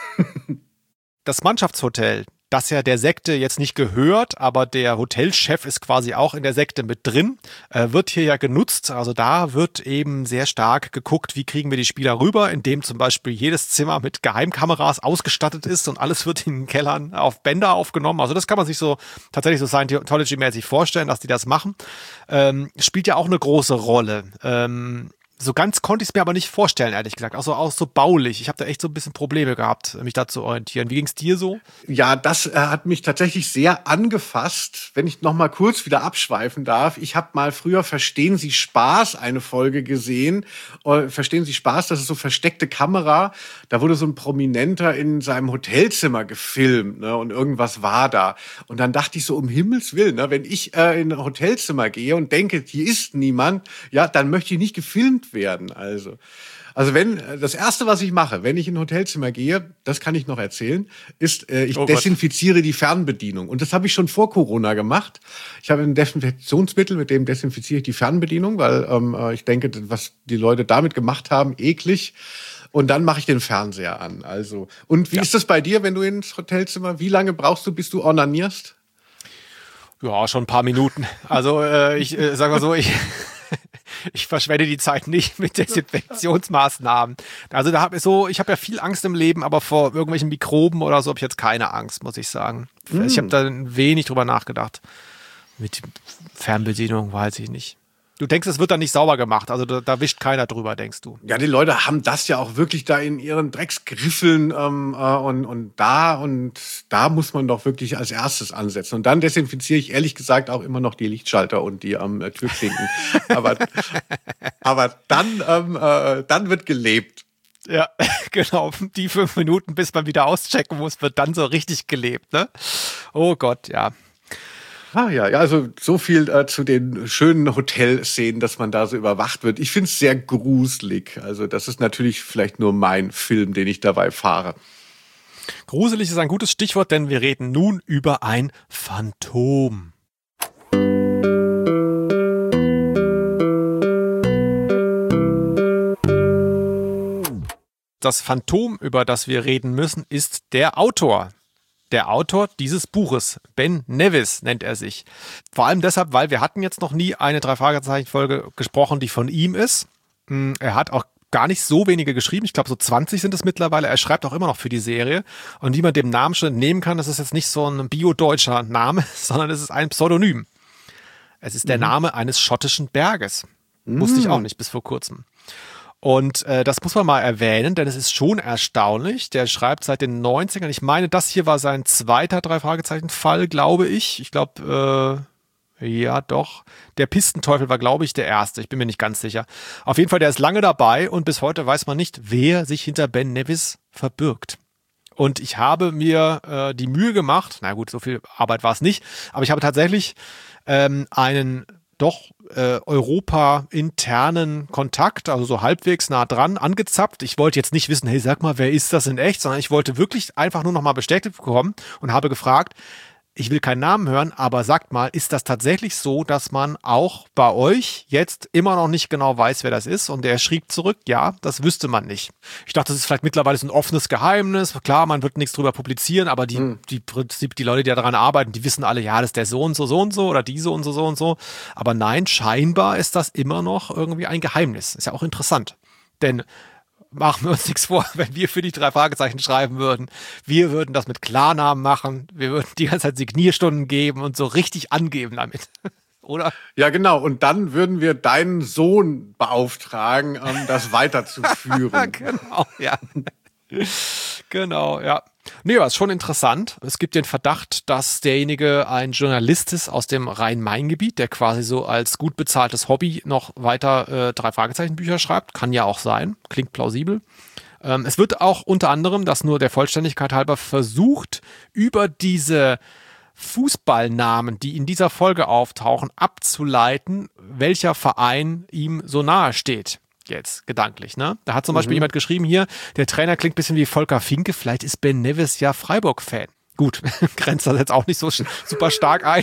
Das Mannschaftshotel, das ja der Sekte jetzt nicht gehört, aber der Hotelchef ist quasi auch in der Sekte mit drin, äh, wird hier ja genutzt. Also da wird eben sehr stark geguckt, wie kriegen wir die Spieler rüber, indem zum Beispiel jedes Zimmer mit Geheimkameras ausgestattet ist und alles wird in den Kellern auf Bänder aufgenommen. Also das kann man sich so tatsächlich so Scientology-mäßig vorstellen, dass die das machen. Ähm, spielt ja auch eine große Rolle. Ähm, So ganz konnte ich es mir aber nicht vorstellen, ehrlich gesagt. Auch so, auch so baulich. Ich habe da echt so ein bisschen Probleme gehabt, mich da zu orientieren. Wie ging es dir so? Ja, das äh, hat mich tatsächlich sehr angefasst. Wenn ich noch mal kurz wieder abschweifen darf. Ich habe mal früher Verstehen Sie Spaß eine Folge gesehen. Äh, Verstehen Sie Spaß, das ist so versteckte Kamera. Da wurde so ein Prominenter in seinem Hotelzimmer gefilmt, ne, und irgendwas war da. Und dann dachte ich so, um Himmels Willen, ne, wenn ich äh, in ein Hotelzimmer gehe und denke, hier ist niemand, ja, dann möchte ich nicht gefilmt werden. Also, also wenn das Erste, was ich mache, wenn ich in ein Hotelzimmer gehe, das kann ich noch erzählen, ist, äh, ich oh desinfiziere die Fernbedienung. Und das habe ich schon vor Corona gemacht. Ich habe ein Desinfektionsmittel, mit dem desinfiziere ich die Fernbedienung, weil ähm, ich denke, was die Leute damit gemacht haben, eklig. Und dann mache ich den Fernseher an. Also, und wie ja. ist das bei dir, wenn du ins Hotelzimmer, wie lange brauchst du, bis du onanierst? Ja, schon ein paar Minuten. Also äh, ich äh, sag mal so, ich ich verschwende die Zeit nicht mit Desinfektionsmaßnahmen. Also da habe ich so, ich habe ja viel Angst im Leben, aber vor irgendwelchen Mikroben oder so habe ich jetzt keine Angst, muss ich sagen. Mm. Ich habe da wenig drüber nachgedacht. Mit Fernbedienung weiß ich nicht. Du denkst, es wird dann nicht sauber gemacht, also da, da wischt keiner drüber, denkst du? Ja, die Leute haben das ja auch wirklich da in ihren Drecksgriffeln ähm, äh, und, und da und da muss man doch wirklich als erstes ansetzen. Und dann desinfiziere ich ehrlich gesagt auch immer noch die Lichtschalter und die am ähm, Türklinken. aber, aber dann, ähm, äh, dann wird gelebt. Ja, genau. Die fünf Minuten, bis man wieder auschecken muss, wird dann so richtig gelebt, ne? Oh Gott, ja. Ah ja, ja, also so viel äh, zu den schönen Hotelszenen, dass man da so überwacht wird. Ich finde es sehr gruselig. Also das ist natürlich vielleicht nur mein Film, den ich dabei fahre. Gruselig ist ein gutes Stichwort, denn wir reden nun über ein Phantom. Das Phantom, über das wir reden müssen, ist der Autor. Der Autor dieses Buches, Ben Nevis nennt er sich. Vor allem deshalb, weil wir hatten jetzt noch nie eine Drei-Fragezeichen-Folge gesprochen, die von ihm ist. Er hat auch gar nicht so wenige geschrieben. Ich glaube, so zwanzig sind es mittlerweile. Er schreibt auch immer noch für die Serie. Und wie man dem Namen schon entnehmen kann, das ist jetzt nicht so ein bio-deutscher Name, sondern es ist ein Pseudonym. Es ist der mhm. Name eines schottischen Berges. Mhm. Wusste ich auch nicht bis vor kurzem. Und äh, das muss man mal erwähnen, denn es ist schon erstaunlich. Der schreibt seit den neunzigern. Ich meine, das hier war sein zweiter Drei-Fragezeichen-Fall, glaube ich. Ich glaube, äh, ja doch. Der Pistenteufel war, glaube ich, der erste. Ich bin mir nicht ganz sicher. Auf jeden Fall, der ist lange dabei und bis heute weiß man nicht, wer sich hinter Ben Nevis verbirgt. Und ich habe mir äh, die Mühe gemacht, na gut, so viel Arbeit war es nicht, aber ich habe tatsächlich ähm, einen doch äh, europa-internen Kontakt, also so halbwegs nah dran, angezapft. Ich wollte jetzt nicht wissen, hey, sag mal, wer ist das in echt, sondern ich wollte wirklich einfach nur noch mal bestätigt bekommen und habe gefragt, ich will keinen Namen hören, aber sagt mal, ist das tatsächlich so, dass man auch bei euch jetzt immer noch nicht genau weiß, wer das ist? Und er schrieb zurück, ja, das wüsste man nicht. Ich dachte, das ist vielleicht mittlerweile so ein offenes Geheimnis. Klar, man wird nichts drüber publizieren, aber die, hm. die, die, die Leute, die daran arbeiten, die wissen alle, ja, das ist der so und so, so und so oder die so und so, so und so. Aber nein, scheinbar ist das immer noch irgendwie ein Geheimnis. Ist ja auch interessant. Denn machen wir uns nichts vor, wenn wir für die drei Fragezeichen schreiben würden. Wir würden das mit Klarnamen machen. Wir würden die ganze Zeit Signierstunden geben und so richtig angeben damit. Oder? Ja, genau. Und dann würden wir deinen Sohn beauftragen, ähm, das weiterzuführen. Genau, ja. Genau, ja. Nee, aber ist schon interessant. Es gibt den Verdacht, dass derjenige ein Journalist ist aus dem Rhein-Main-Gebiet, der quasi so als gut bezahltes Hobby noch weiter äh, Drei-Fragezeichen-Bücher schreibt. Kann ja auch sein. Klingt plausibel. Ähm, es wird auch unter anderem, das nur der Vollständigkeit halber, versucht, über diese Fußballnamen, die in dieser Folge auftauchen, abzuleiten, welcher Verein ihm so nahe steht. Jetzt gedanklich, ne? Da hat zum mhm. Beispiel jemand geschrieben hier, der Trainer klingt ein bisschen wie Volker Finke, vielleicht ist Ben Nevis ja Freiburg-Fan. Gut, grenzt das jetzt auch nicht so super stark ein,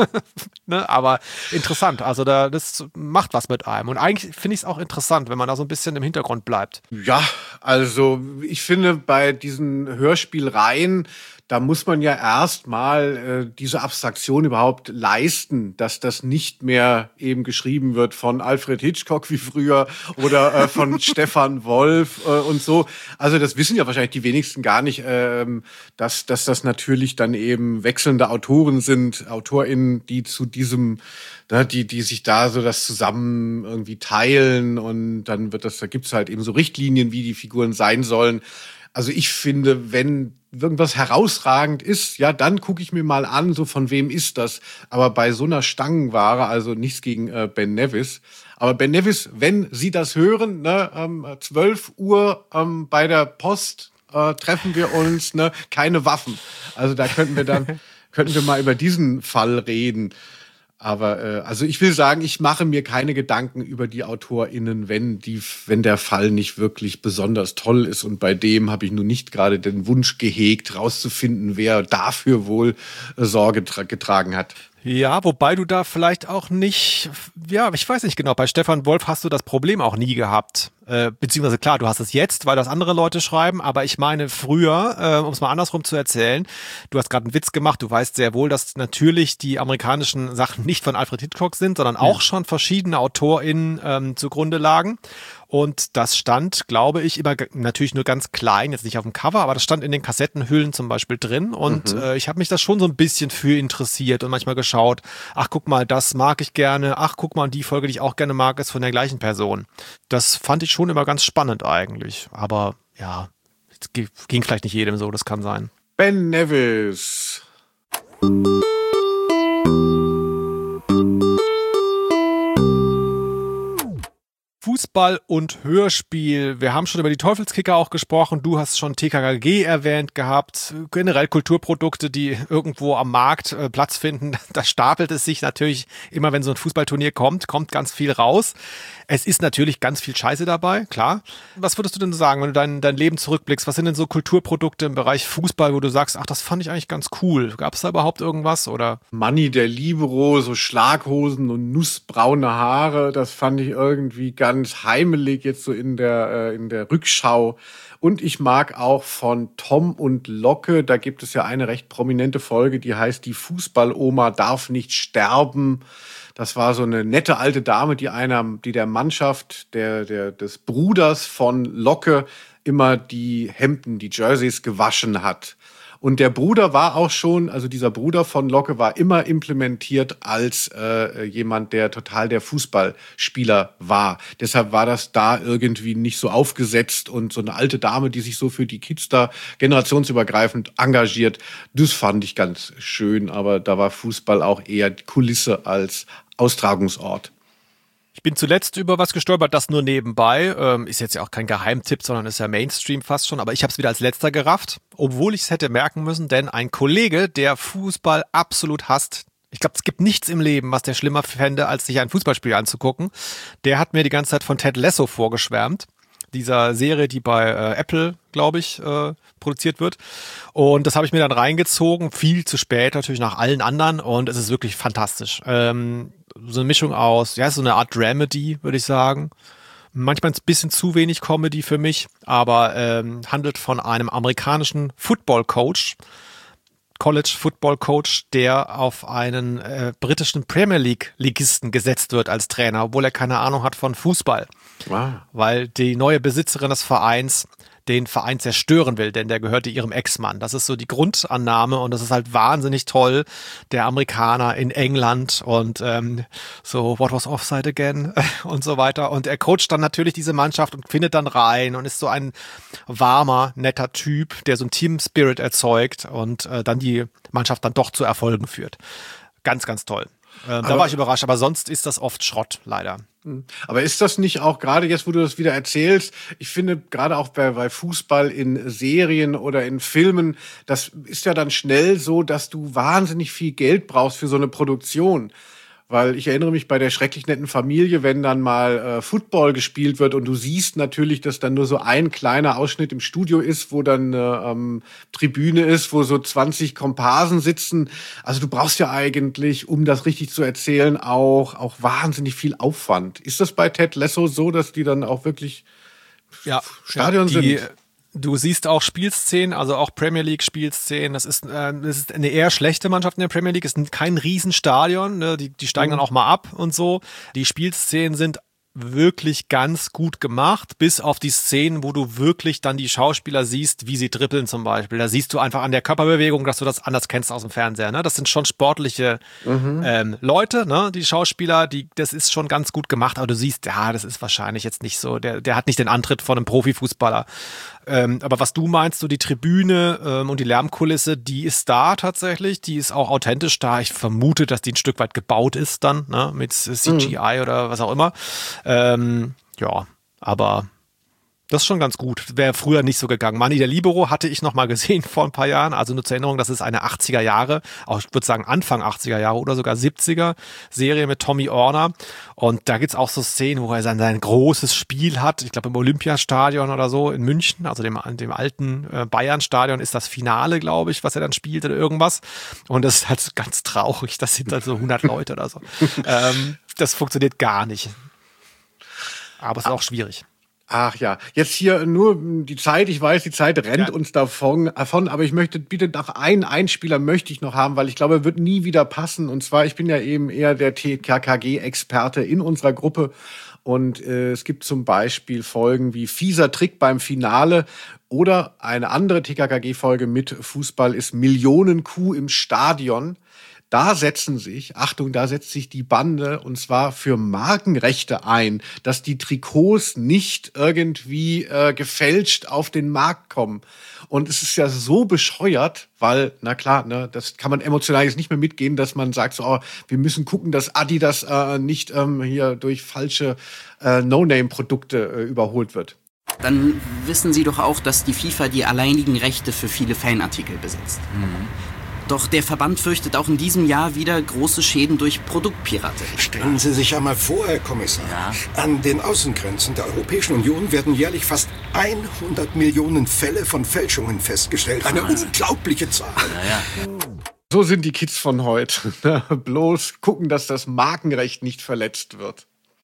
ne? Aber interessant, also da, das macht was mit einem. Und eigentlich finde ich es auch interessant, wenn man da so ein bisschen im Hintergrund bleibt. Ja, also ich finde bei diesen Hörspielreihen, da muss man ja erstmal äh, diese Abstraktion überhaupt leisten, dass das nicht mehr eben geschrieben wird von Alfred Hitchcock wie früher oder äh, von Stefan Wolf äh, und so. Also das wissen ja wahrscheinlich die wenigsten gar nicht, ähm, dass, dass das natürlich dann eben wechselnde Autoren sind, AutorInnen, die zu diesem, ne, die, die sich da so das zusammen irgendwie teilen und dann wird das, da gibt's halt eben so Richtlinien, wie die Figuren sein sollen. Also ich finde, wenn irgendwas herausragend ist, ja, dann gucke ich mir mal an, so von wem ist das. Aber bei so einer Stangenware, also nichts gegen äh, Ben Nevis. Aber Ben Nevis, wenn Sie das hören, ne, ähm, zwölf Uhr ähm, bei der Post äh, treffen wir uns, ne, keine Waffen. Also da könnten wir dann, könnten wir mal über diesen Fall reden. Aber äh, also ich will sagen, ich mache mir keine Gedanken über die AutorInnen, wenn die, wenn der Fall nicht wirklich besonders toll ist. Und bei dem habe ich nun nicht gerade den Wunsch gehegt, rauszufinden, wer dafür wohl äh, Sorge tra- getragen hat. Ja, wobei du da vielleicht auch nicht, ja, ich weiß nicht genau, bei Stefan Wolf hast du das Problem auch nie gehabt. Äh, beziehungsweise klar, du hast es jetzt, weil das andere Leute schreiben, aber ich meine früher, äh, um es mal andersrum zu erzählen, du hast gerade einen Witz gemacht, du weißt sehr wohl, dass natürlich die amerikanischen Sachen nicht von Alfred Hitchcock sind, sondern auch ja. schon verschiedene AutorInnen ähm, zugrunde lagen. Und das stand, glaube ich, immer natürlich nur ganz klein, jetzt nicht auf dem Cover, aber das stand in den Kassettenhüllen zum Beispiel drin. Und mhm. äh, ich habe mich da schon so ein bisschen für interessiert und manchmal geschaut, ach guck mal, das mag ich gerne, ach guck mal, die Folge, die ich auch gerne mag, ist von der gleichen Person. Das fand ich schon immer ganz spannend eigentlich. Aber ja, es ging vielleicht nicht jedem so, das kann sein. Ben Nevis. Fußball und Hörspiel. Wir haben schon über die Teufelskicker auch gesprochen. Du hast schon T K K G erwähnt gehabt. Generell Kulturprodukte, die irgendwo am Markt äh, Platz finden. Da stapelt es sich natürlich immer, wenn so ein Fußballturnier kommt, kommt ganz viel raus. Es ist natürlich ganz viel Scheiße dabei, klar. Was würdest du denn sagen, wenn du dein, dein Leben zurückblickst? Was sind denn so Kulturprodukte im Bereich Fußball, wo du sagst, ach, das fand ich eigentlich ganz cool. Gab es da überhaupt irgendwas? Oder? Manni der Libero, so Schlaghosen und nussbraune Haare, das fand ich irgendwie ganz heimelig jetzt so in der, äh, in der Rückschau. Und ich mag auch von Tom und Locke, da gibt es ja eine recht prominente Folge, die heißt Die Fußballoma darf nicht sterben. Das war so eine nette alte Dame, die einer, die der Mannschaft der, der, des Bruders von Locke immer die Hemden, die Jerseys gewaschen hat. Und der Bruder war auch schon, also dieser Bruder von Locke war immer implementiert als äh, jemand, der total der Fußballspieler war. Deshalb war das da irgendwie nicht so aufgesetzt und so eine alte Dame, die sich so für die Kids da generationsübergreifend engagiert. Das fand ich ganz schön, aber da war Fußball auch eher Kulisse als Austragungsort. Ich bin zuletzt über was gestolpert, das nur nebenbei. Ähm, ist jetzt ja auch kein Geheimtipp, sondern ist ja Mainstream fast schon. Aber ich habe es wieder als letzter gerafft, obwohl ich es hätte merken müssen. Denn ein Kollege, der Fußball absolut hasst, ich glaube, es gibt nichts im Leben, was der schlimmer fände, als sich ein Fußballspiel anzugucken. Der hat mir die ganze Zeit von Ted Lasso vorgeschwärmt. Dieser Serie, die bei äh, Apple, glaube ich, äh, produziert wird. Und das habe ich mir dann reingezogen, viel zu spät natürlich nach allen anderen. Und es ist wirklich fantastisch. Ähm, so eine Mischung aus, ja, so eine Art Dramedy, würde ich sagen. Manchmal ein bisschen zu wenig Comedy für mich, aber ähm, handelt von einem amerikanischen Football-Coach, College-Football-Coach, der auf einen äh, britischen Premier League-Ligisten gesetzt wird als Trainer, obwohl er keine Ahnung hat von Fußball. Wow. Weil die neue Besitzerin des Vereins den Verein zerstören will, denn der gehörte ihrem Ex-Mann. Das ist so die Grundannahme und das ist halt wahnsinnig toll. Der Amerikaner in England und ähm, so, what was offside again und so weiter. Und er coacht dann natürlich diese Mannschaft und findet dann rein und ist so ein warmer, netter Typ, der so ein Team-Spirit erzeugt und äh, dann die Mannschaft dann doch zu Erfolgen führt. Ganz, ganz toll. Ähm, da war ich überrascht, aber sonst ist das oft Schrott, leider. Aber ist das nicht auch gerade jetzt, wo du das wieder erzählst, ich finde gerade auch bei, bei Fußball in Serien oder in Filmen, das ist ja dann schnell so, dass du wahnsinnig viel Geld brauchst für so eine Produktion. Weil ich erinnere mich bei der schrecklich netten Familie, wenn dann mal äh, Football gespielt wird und du siehst natürlich, dass dann nur so ein kleiner Ausschnitt im Studio ist, wo dann eine ähm, Tribüne ist, wo so zwanzig Komparsen sitzen. Also du brauchst ja eigentlich, um das richtig zu erzählen, auch, auch wahnsinnig viel Aufwand. Ist das bei Ted Lasso so, dass die dann auch wirklich ja, Stadion ja, die, sind? Du siehst auch Spielszenen, also auch Premier League Spielszenen. Das ist, äh, das ist eine eher schlechte Mannschaft in der Premier League. Es ist kein Riesenstadion. Ne? Die, die steigen mhm. dann auch mal ab und so. Die Spielszenen sind wirklich ganz gut gemacht, bis auf die Szenen, wo du wirklich dann die Schauspieler siehst, wie sie dribbeln zum Beispiel. Da siehst du einfach an der Körperbewegung, dass du das anders kennst aus dem Fernseher. Ne? Das sind schon sportliche mhm. ähm, Leute, ne? Die Schauspieler, die, das ist schon ganz gut gemacht, aber du siehst, ja, das ist wahrscheinlich jetzt nicht so, der, der hat nicht den Antritt von einem Profifußballer. Ähm, aber was du meinst, so die Tribüne ähm, und die Lärmkulisse, die ist da tatsächlich, die ist auch authentisch da. Ich vermute, dass die ein Stück weit gebaut ist dann, ne? Mit C G I mhm. oder was auch immer. Ähm, ja, aber das ist schon ganz gut. Wäre früher nicht so gegangen. Manni der Libero hatte ich noch mal gesehen vor ein paar Jahren. Also nur zur Erinnerung, das ist eine achtziger Jahre, auch ich würde sagen Anfang achtziger Jahre oder sogar siebziger Serie mit Tommy Orner. Und da gibt's auch so Szenen, wo er sein, sein großes Spiel hat. Ich glaube im Olympiastadion oder so in München, also dem, dem alten äh, Bayern-Stadion ist das Finale, glaube ich, was er dann spielt oder irgendwas. Und das ist halt so ganz traurig. Das sind halt so hundert Leute oder so. ähm, das funktioniert gar nicht. Aber es ist auch schwierig. Ach ja, jetzt hier nur die Zeit, ich weiß, die Zeit rennt ja. uns davon, davon, aber ich möchte bitte noch einen Einspieler möchte ich noch haben, weil ich glaube, er wird nie wieder passen. Und zwar, ich bin ja eben eher der T K K G-Experte in unserer Gruppe und äh, es gibt zum Beispiel Folgen wie Fieser Trick beim Finale oder eine andere T K K G-Folge mit Fußball ist Millionenkuh im Stadion. Da setzen sich, Achtung, da setzt sich die Bande und zwar für Markenrechte ein, dass die Trikots nicht irgendwie äh, gefälscht auf den Markt kommen. Und es ist ja so bescheuert, weil, na klar, ne, das kann man emotional jetzt nicht mehr mitgehen, dass man sagt, so, oh, wir müssen gucken, dass Adidas äh, nicht ähm, hier durch falsche äh, No-Name-Produkte äh, überholt wird. Dann wissen Sie doch auch, dass die FIFA die alleinigen Rechte für viele Fanartikel besitzt. Mhm. Doch der Verband fürchtet auch in diesem Jahr wieder große Schäden durch Produktpiraterie. Stellen Sie sich einmal vor, Herr Kommissar. Ja. An den Außengrenzen der Europäischen Union werden jährlich fast hundert Millionen Fälle von Fälschungen festgestellt. Eine also. unglaubliche Zahl. Ja, ja. So sind die Kids von heute. Bloß gucken, dass das Markenrecht nicht verletzt wird.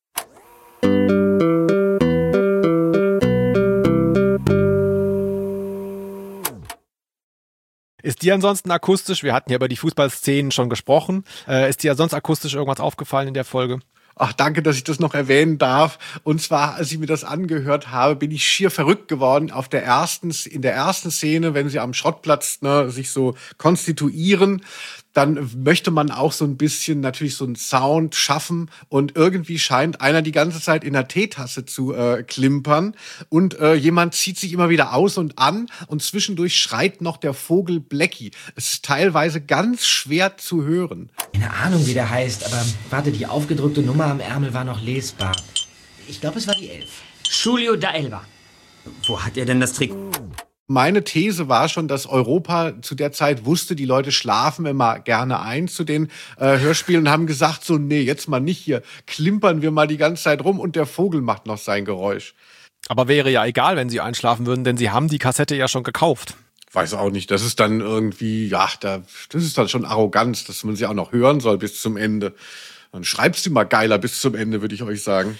Ist dir ansonsten akustisch, wir hatten ja über die Fußballszenen schon gesprochen, äh, ist dir sonst akustisch irgendwas aufgefallen in der Folge? Ach, danke, dass ich das noch erwähnen darf. Und zwar, als ich mir das angehört habe, bin ich schier verrückt geworden auf der ersten, in der ersten Szene, wenn sie am Schrottplatz ne, sich so konstituieren. Dann möchte man auch so ein bisschen natürlich so einen Sound schaffen und irgendwie scheint einer die ganze Zeit in der Teetasse zu äh, klimpern und äh, jemand zieht sich immer wieder aus und an und zwischendurch schreit noch der Vogel Blackie. Es ist teilweise ganz schwer zu hören. Keine Ahnung, wie der heißt, aber warte, die aufgedruckte Nummer am Ärmel war noch lesbar. Ich glaube, es war die elf. Julio da Elba. Wo hat er denn das Trikot? Meine These war schon, dass Europa zu der Zeit wusste, die Leute schlafen immer gerne ein zu den äh, Hörspielen und haben gesagt, so nee, jetzt mal nicht hier, klimpern wir mal die ganze Zeit rum und der Vogel macht noch sein Geräusch. Aber wäre ja egal, wenn sie einschlafen würden, denn sie haben die Kassette ja schon gekauft. Weiß auch nicht, das ist dann irgendwie, ja, da, das ist dann schon Arroganz, dass man sie auch noch hören soll bis zum Ende. Dann schreibst du mal geiler bis zum Ende, würde ich euch sagen.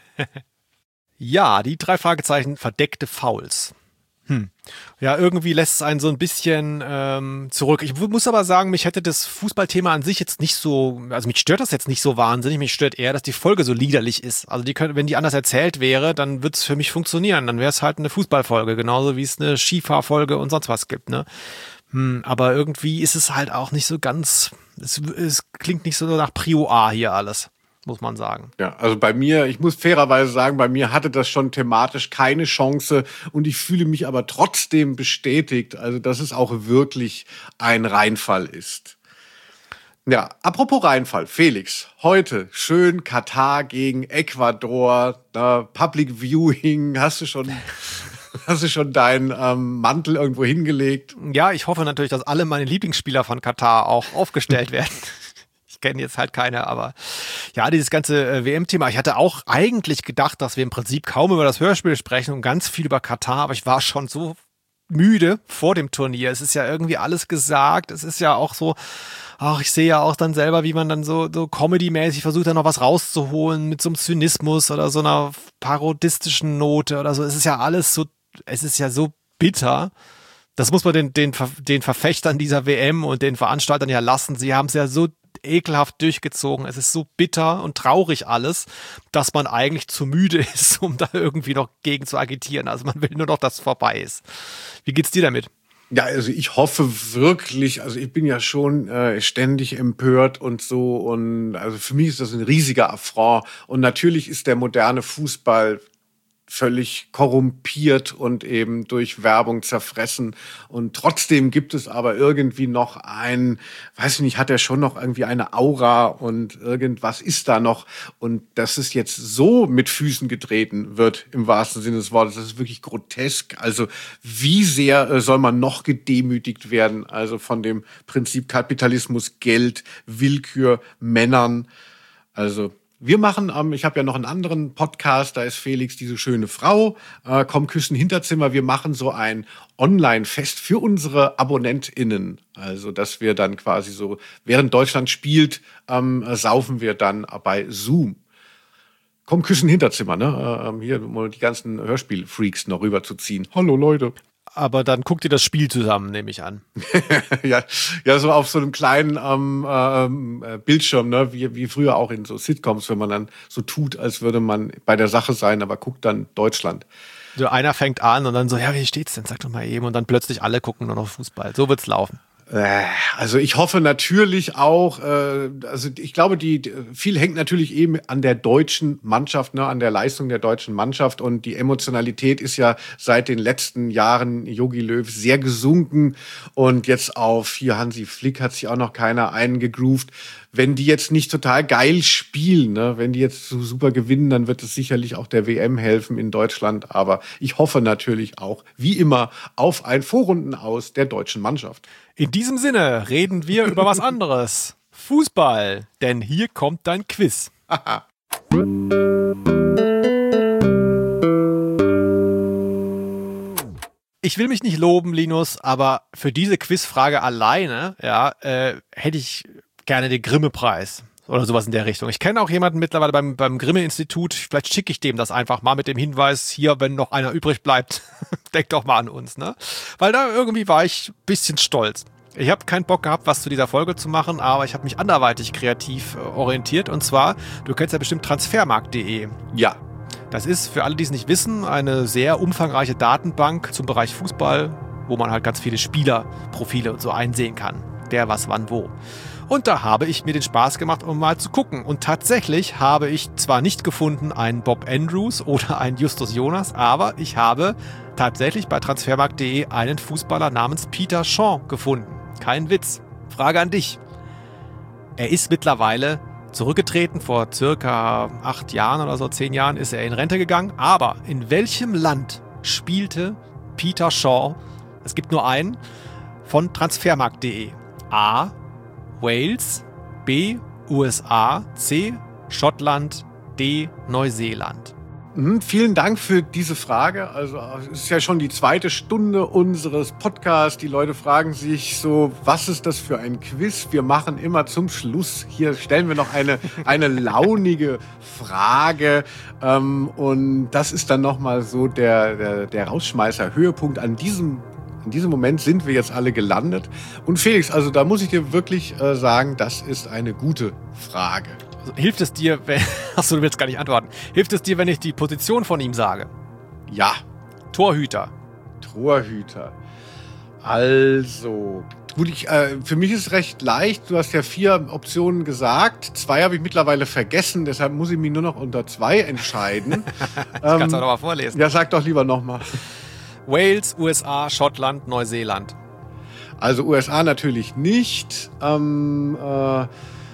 Ja, die drei Fragezeichen verdeckte Fouls. Hm. Ja, irgendwie lässt es einen so ein bisschen ähm, zurück. Ich muss aber sagen, mich hätte das Fußballthema an sich jetzt nicht so, also mich stört das jetzt nicht so wahnsinnig, mich stört eher, dass die Folge so liederlich ist. Also die können, wenn die anders erzählt wäre, dann würde es für mich funktionieren. Dann wäre es halt eine Fußballfolge, genauso wie es eine Skifahrfolge und sonst was gibt, ne? Hm, aber irgendwie ist es halt auch nicht so ganz, es, es klingt nicht so nach Prio A hier alles, muss man sagen. Ja, also bei mir, ich muss fairerweise sagen, bei mir hatte das schon thematisch keine Chance und ich fühle mich aber trotzdem bestätigt, also dass es auch wirklich ein Reinfall ist. Ja, apropos Reinfall, Felix, heute schön Katar gegen Ecuador, äh, Public Viewing, hast du schon... Hast du schon deinen ähm, Mantel irgendwo hingelegt? Ja, ich hoffe natürlich, dass alle meine Lieblingsspieler von Katar auch aufgestellt werden. Ich kenne jetzt halt keine, aber ja, dieses ganze äh, W M-Thema. Ich hatte auch eigentlich gedacht, dass wir im Prinzip kaum über das Hörspiel sprechen und ganz viel über Katar, aber ich war schon so müde vor dem Turnier. Es ist ja irgendwie alles gesagt. Es ist ja auch so, ach, ich sehe ja auch dann selber, wie man dann so, so Comedy-mäßig versucht, da noch was rauszuholen mit so einem Zynismus oder so einer parodistischen Note oder so. Es ist ja alles so, es ist ja so bitter. Das muss man den, den, den Verfechtern dieser W M und den Veranstaltern ja lassen. Sie haben es ja so ekelhaft durchgezogen. Es ist so bitter und traurig alles, dass man eigentlich zu müde ist, um da irgendwie noch gegen zu agitieren. Also man will nur noch, dass es vorbei ist. Wie geht's dir damit? Ja, also ich hoffe wirklich, also ich bin ja schon äh, ständig empört und so und also für mich ist das ein riesiger Affront und natürlich ist der moderne Fußball völlig korrumpiert und eben durch Werbung zerfressen. Und trotzdem gibt es aber irgendwie noch ein, weiß ich nicht, hat er schon noch irgendwie eine Aura und irgendwas ist da noch. Und dass es jetzt so mit Füßen getreten wird, im wahrsten Sinne des Wortes, das ist wirklich grotesk. Also wie sehr äh, soll man noch gedemütigt werden? Also von dem Prinzip Kapitalismus, Geld, Willkür, Männern. Also wir machen, ähm, ich habe ja noch einen anderen Podcast, da ist Felix diese schöne Frau, äh, komm küssen Hinterzimmer. Wir machen so ein Online-Fest für unsere AbonnentInnen. Also, dass wir dann quasi so, während Deutschland spielt, ähm, saufen wir dann bei Zoom. komm, küssen Hinterzimmer, ne? Ähm, hier, um die ganzen Hörspiel-Freaks noch rüberzuziehen. Hallo, Leute. Aber dann guckt ihr das Spiel zusammen, nehme ich an. ja, ja, so auf so einem kleinen ähm, ähm, Bildschirm, ne? wie, wie früher auch in so Sitcoms, wenn man dann so tut, als würde man bei der Sache sein, aber guckt dann Deutschland. So einer fängt an und dann so, ja, wie steht's denn? Sag doch mal eben. Und dann plötzlich alle gucken nur noch Fußball. So wird's laufen. Also ich hoffe natürlich auch, äh, also ich glaube, die, die viel hängt natürlich eben an der deutschen Mannschaft, ne, an der Leistung der deutschen Mannschaft, und die Emotionalität ist ja seit den letzten Jahren Jogi Löw sehr gesunken, und jetzt auf hier Hansi Flick hat sich auch noch keiner eingegroovt. Wenn die jetzt nicht total geil spielen, ne, wenn die jetzt so super gewinnen, dann wird es sicherlich auch der W M helfen in Deutschland. Aber ich hoffe natürlich auch, wie immer, auf ein Vorrundenaus der deutschen Mannschaft. In diesem Sinne reden wir über was anderes. Fußball, denn hier kommt dein Quiz. Ich will mich nicht loben, Linus, aber für diese Quizfrage alleine, ja, äh, hätte ich gerne den Grimme-Preis oder sowas in der Richtung. Ich kenne auch jemanden mittlerweile beim, beim Grimme-Institut. Vielleicht schicke ich dem das einfach mal mit dem Hinweis, hier, wenn noch einer übrig bleibt, denk doch mal an uns, ne? Weil da irgendwie war ich ein bisschen stolz. Ich habe keinen Bock gehabt, was zu dieser Folge zu machen, aber ich habe mich anderweitig kreativ äh, orientiert. Und zwar, du kennst ja bestimmt transfermarkt punkt de. Ja. Das ist, für alle, die es nicht wissen, eine sehr umfangreiche Datenbank zum Bereich Fußball, wo man halt ganz viele Spielerprofile und so einsehen kann. Wer, was, wann, wo. Und da habe ich mir den Spaß gemacht, um mal zu gucken. Und tatsächlich habe ich zwar nicht gefunden einen Bob Andrews oder einen Justus Jonas, aber ich habe tatsächlich bei transfermarkt punkt de einen Fußballer namens Peter Shaw gefunden. Kein Witz. Frage an dich. Er ist mittlerweile zurückgetreten, vor circa acht Jahren oder so, zehn Jahren ist er in Rente gegangen. Aber in welchem Land spielte Peter Shaw, es gibt nur einen, von transfermarkt punkt de? A. Wales, B. U S A, C. Schottland, D. Neuseeland. Mhm, vielen Dank für diese Frage. Also es ist ja schon die zweite Stunde unseres Podcasts. Die Leute fragen sich so, was ist das für ein Quiz? Wir machen immer zum Schluss, hier stellen wir noch eine, eine launige Frage. Ähm, und das ist dann nochmal so der, der, der Rausschmeißer, Höhepunkt. An diesem In diesem Moment sind wir jetzt alle gelandet. Und Felix, also da muss ich dir wirklich äh, sagen, das ist eine gute Frage. Also, hilft es dir, wenn... Achso, du willst gar nicht antworten. Hilft es dir, wenn ich die Position von ihm sage? Ja. Torhüter. Torhüter. Also... Gut, ich, äh, für mich ist es recht leicht. Du hast ja vier Optionen gesagt. Zwei habe ich mittlerweile vergessen. Deshalb muss ich mich nur noch unter zwei entscheiden. Ich kann es auch noch mal vorlesen. Ja, sag doch lieber noch mal. Wales, U S A, Schottland, Neuseeland. Also U S A natürlich nicht. Ähm, äh,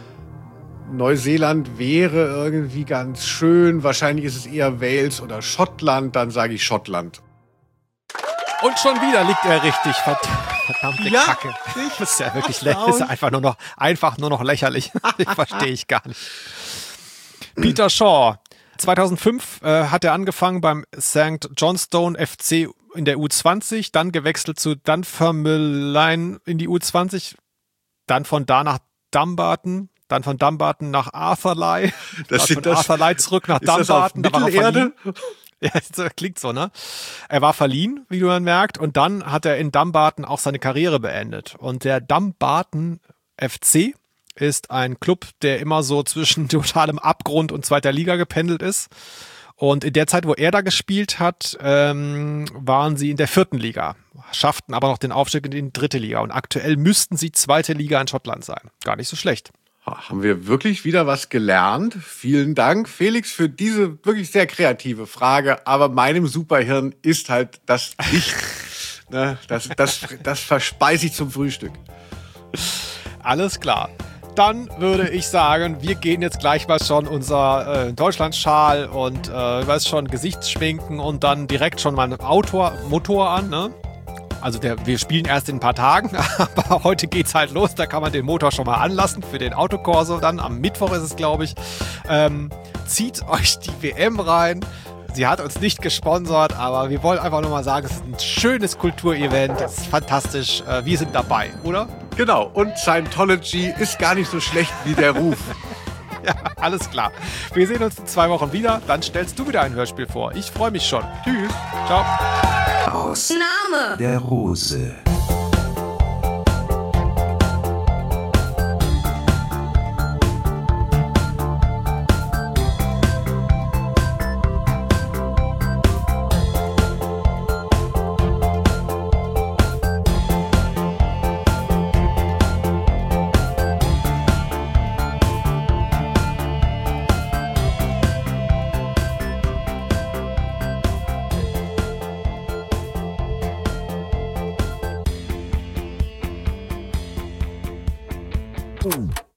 Neuseeland wäre irgendwie ganz schön. Wahrscheinlich ist es eher Wales oder Schottland. Dann sage ich Schottland. Und schon wieder liegt er richtig. Verdammte ja, Kacke. Das ist ja wirklich lä- ist einfach nur noch, einfach nur noch lächerlich. Verstehe ich gar nicht. Peter Shaw. zweitausendfünf äh, hat er angefangen beim Sankt Johnstone F C in der U zwanzig, dann gewechselt zu Dunfermline in die U zwanzig, dann von da nach Dumbarton, dann von Dumbarton nach Arthurlie, das von das, Arthurlie zurück nach Dumbarton. Das Mittelerde? Ja, das klingt so, ne? Er war verliehen, wie man merkt, und dann hat er in Dumbarton auch seine Karriere beendet. Und der Dumbarton F C ist ein Club, der immer so zwischen totalem Abgrund und zweiter Liga gependelt ist. Und in der Zeit, wo er da gespielt hat, ähm, waren sie in der vierten Liga, schafften aber noch den Aufstieg in die dritte Liga. Und aktuell müssten sie zweite Liga in Schottland sein. Gar nicht so schlecht. Haben wir wirklich wieder was gelernt? Vielen Dank, Felix, für diese wirklich sehr kreative Frage. Aber meinem Superhirn ist halt das nicht. ne, das, das, das verspeise ich zum Frühstück. Alles klar. Dann würde ich sagen, wir gehen jetzt gleich mal schon unser äh, Deutschlandschal und äh, weiß schon, Gesichtsschminken und dann direkt schon mal ein Autor, Motor an, ne? Also der, wir spielen erst in ein paar Tagen, aber heute geht's halt los. Da kann man den Motor schon mal anlassen für den Autokorso. Dann am Mittwoch ist es, glaube ich. Ähm, zieht euch die W M rein. Sie hat uns nicht gesponsert, aber wir wollen einfach nur mal sagen, es ist ein schönes Kulturevent. Es ist fantastisch. Äh, wir sind dabei, oder? Genau. Und Scientology ist gar nicht so schlecht wie der Ruf. Ja, alles klar. Wir sehen uns in zwei Wochen wieder. Dann stellst du wieder ein Hörspiel vor. Ich freue mich schon. Tschüss. Ciao. Aus Name. der Rose. Boom.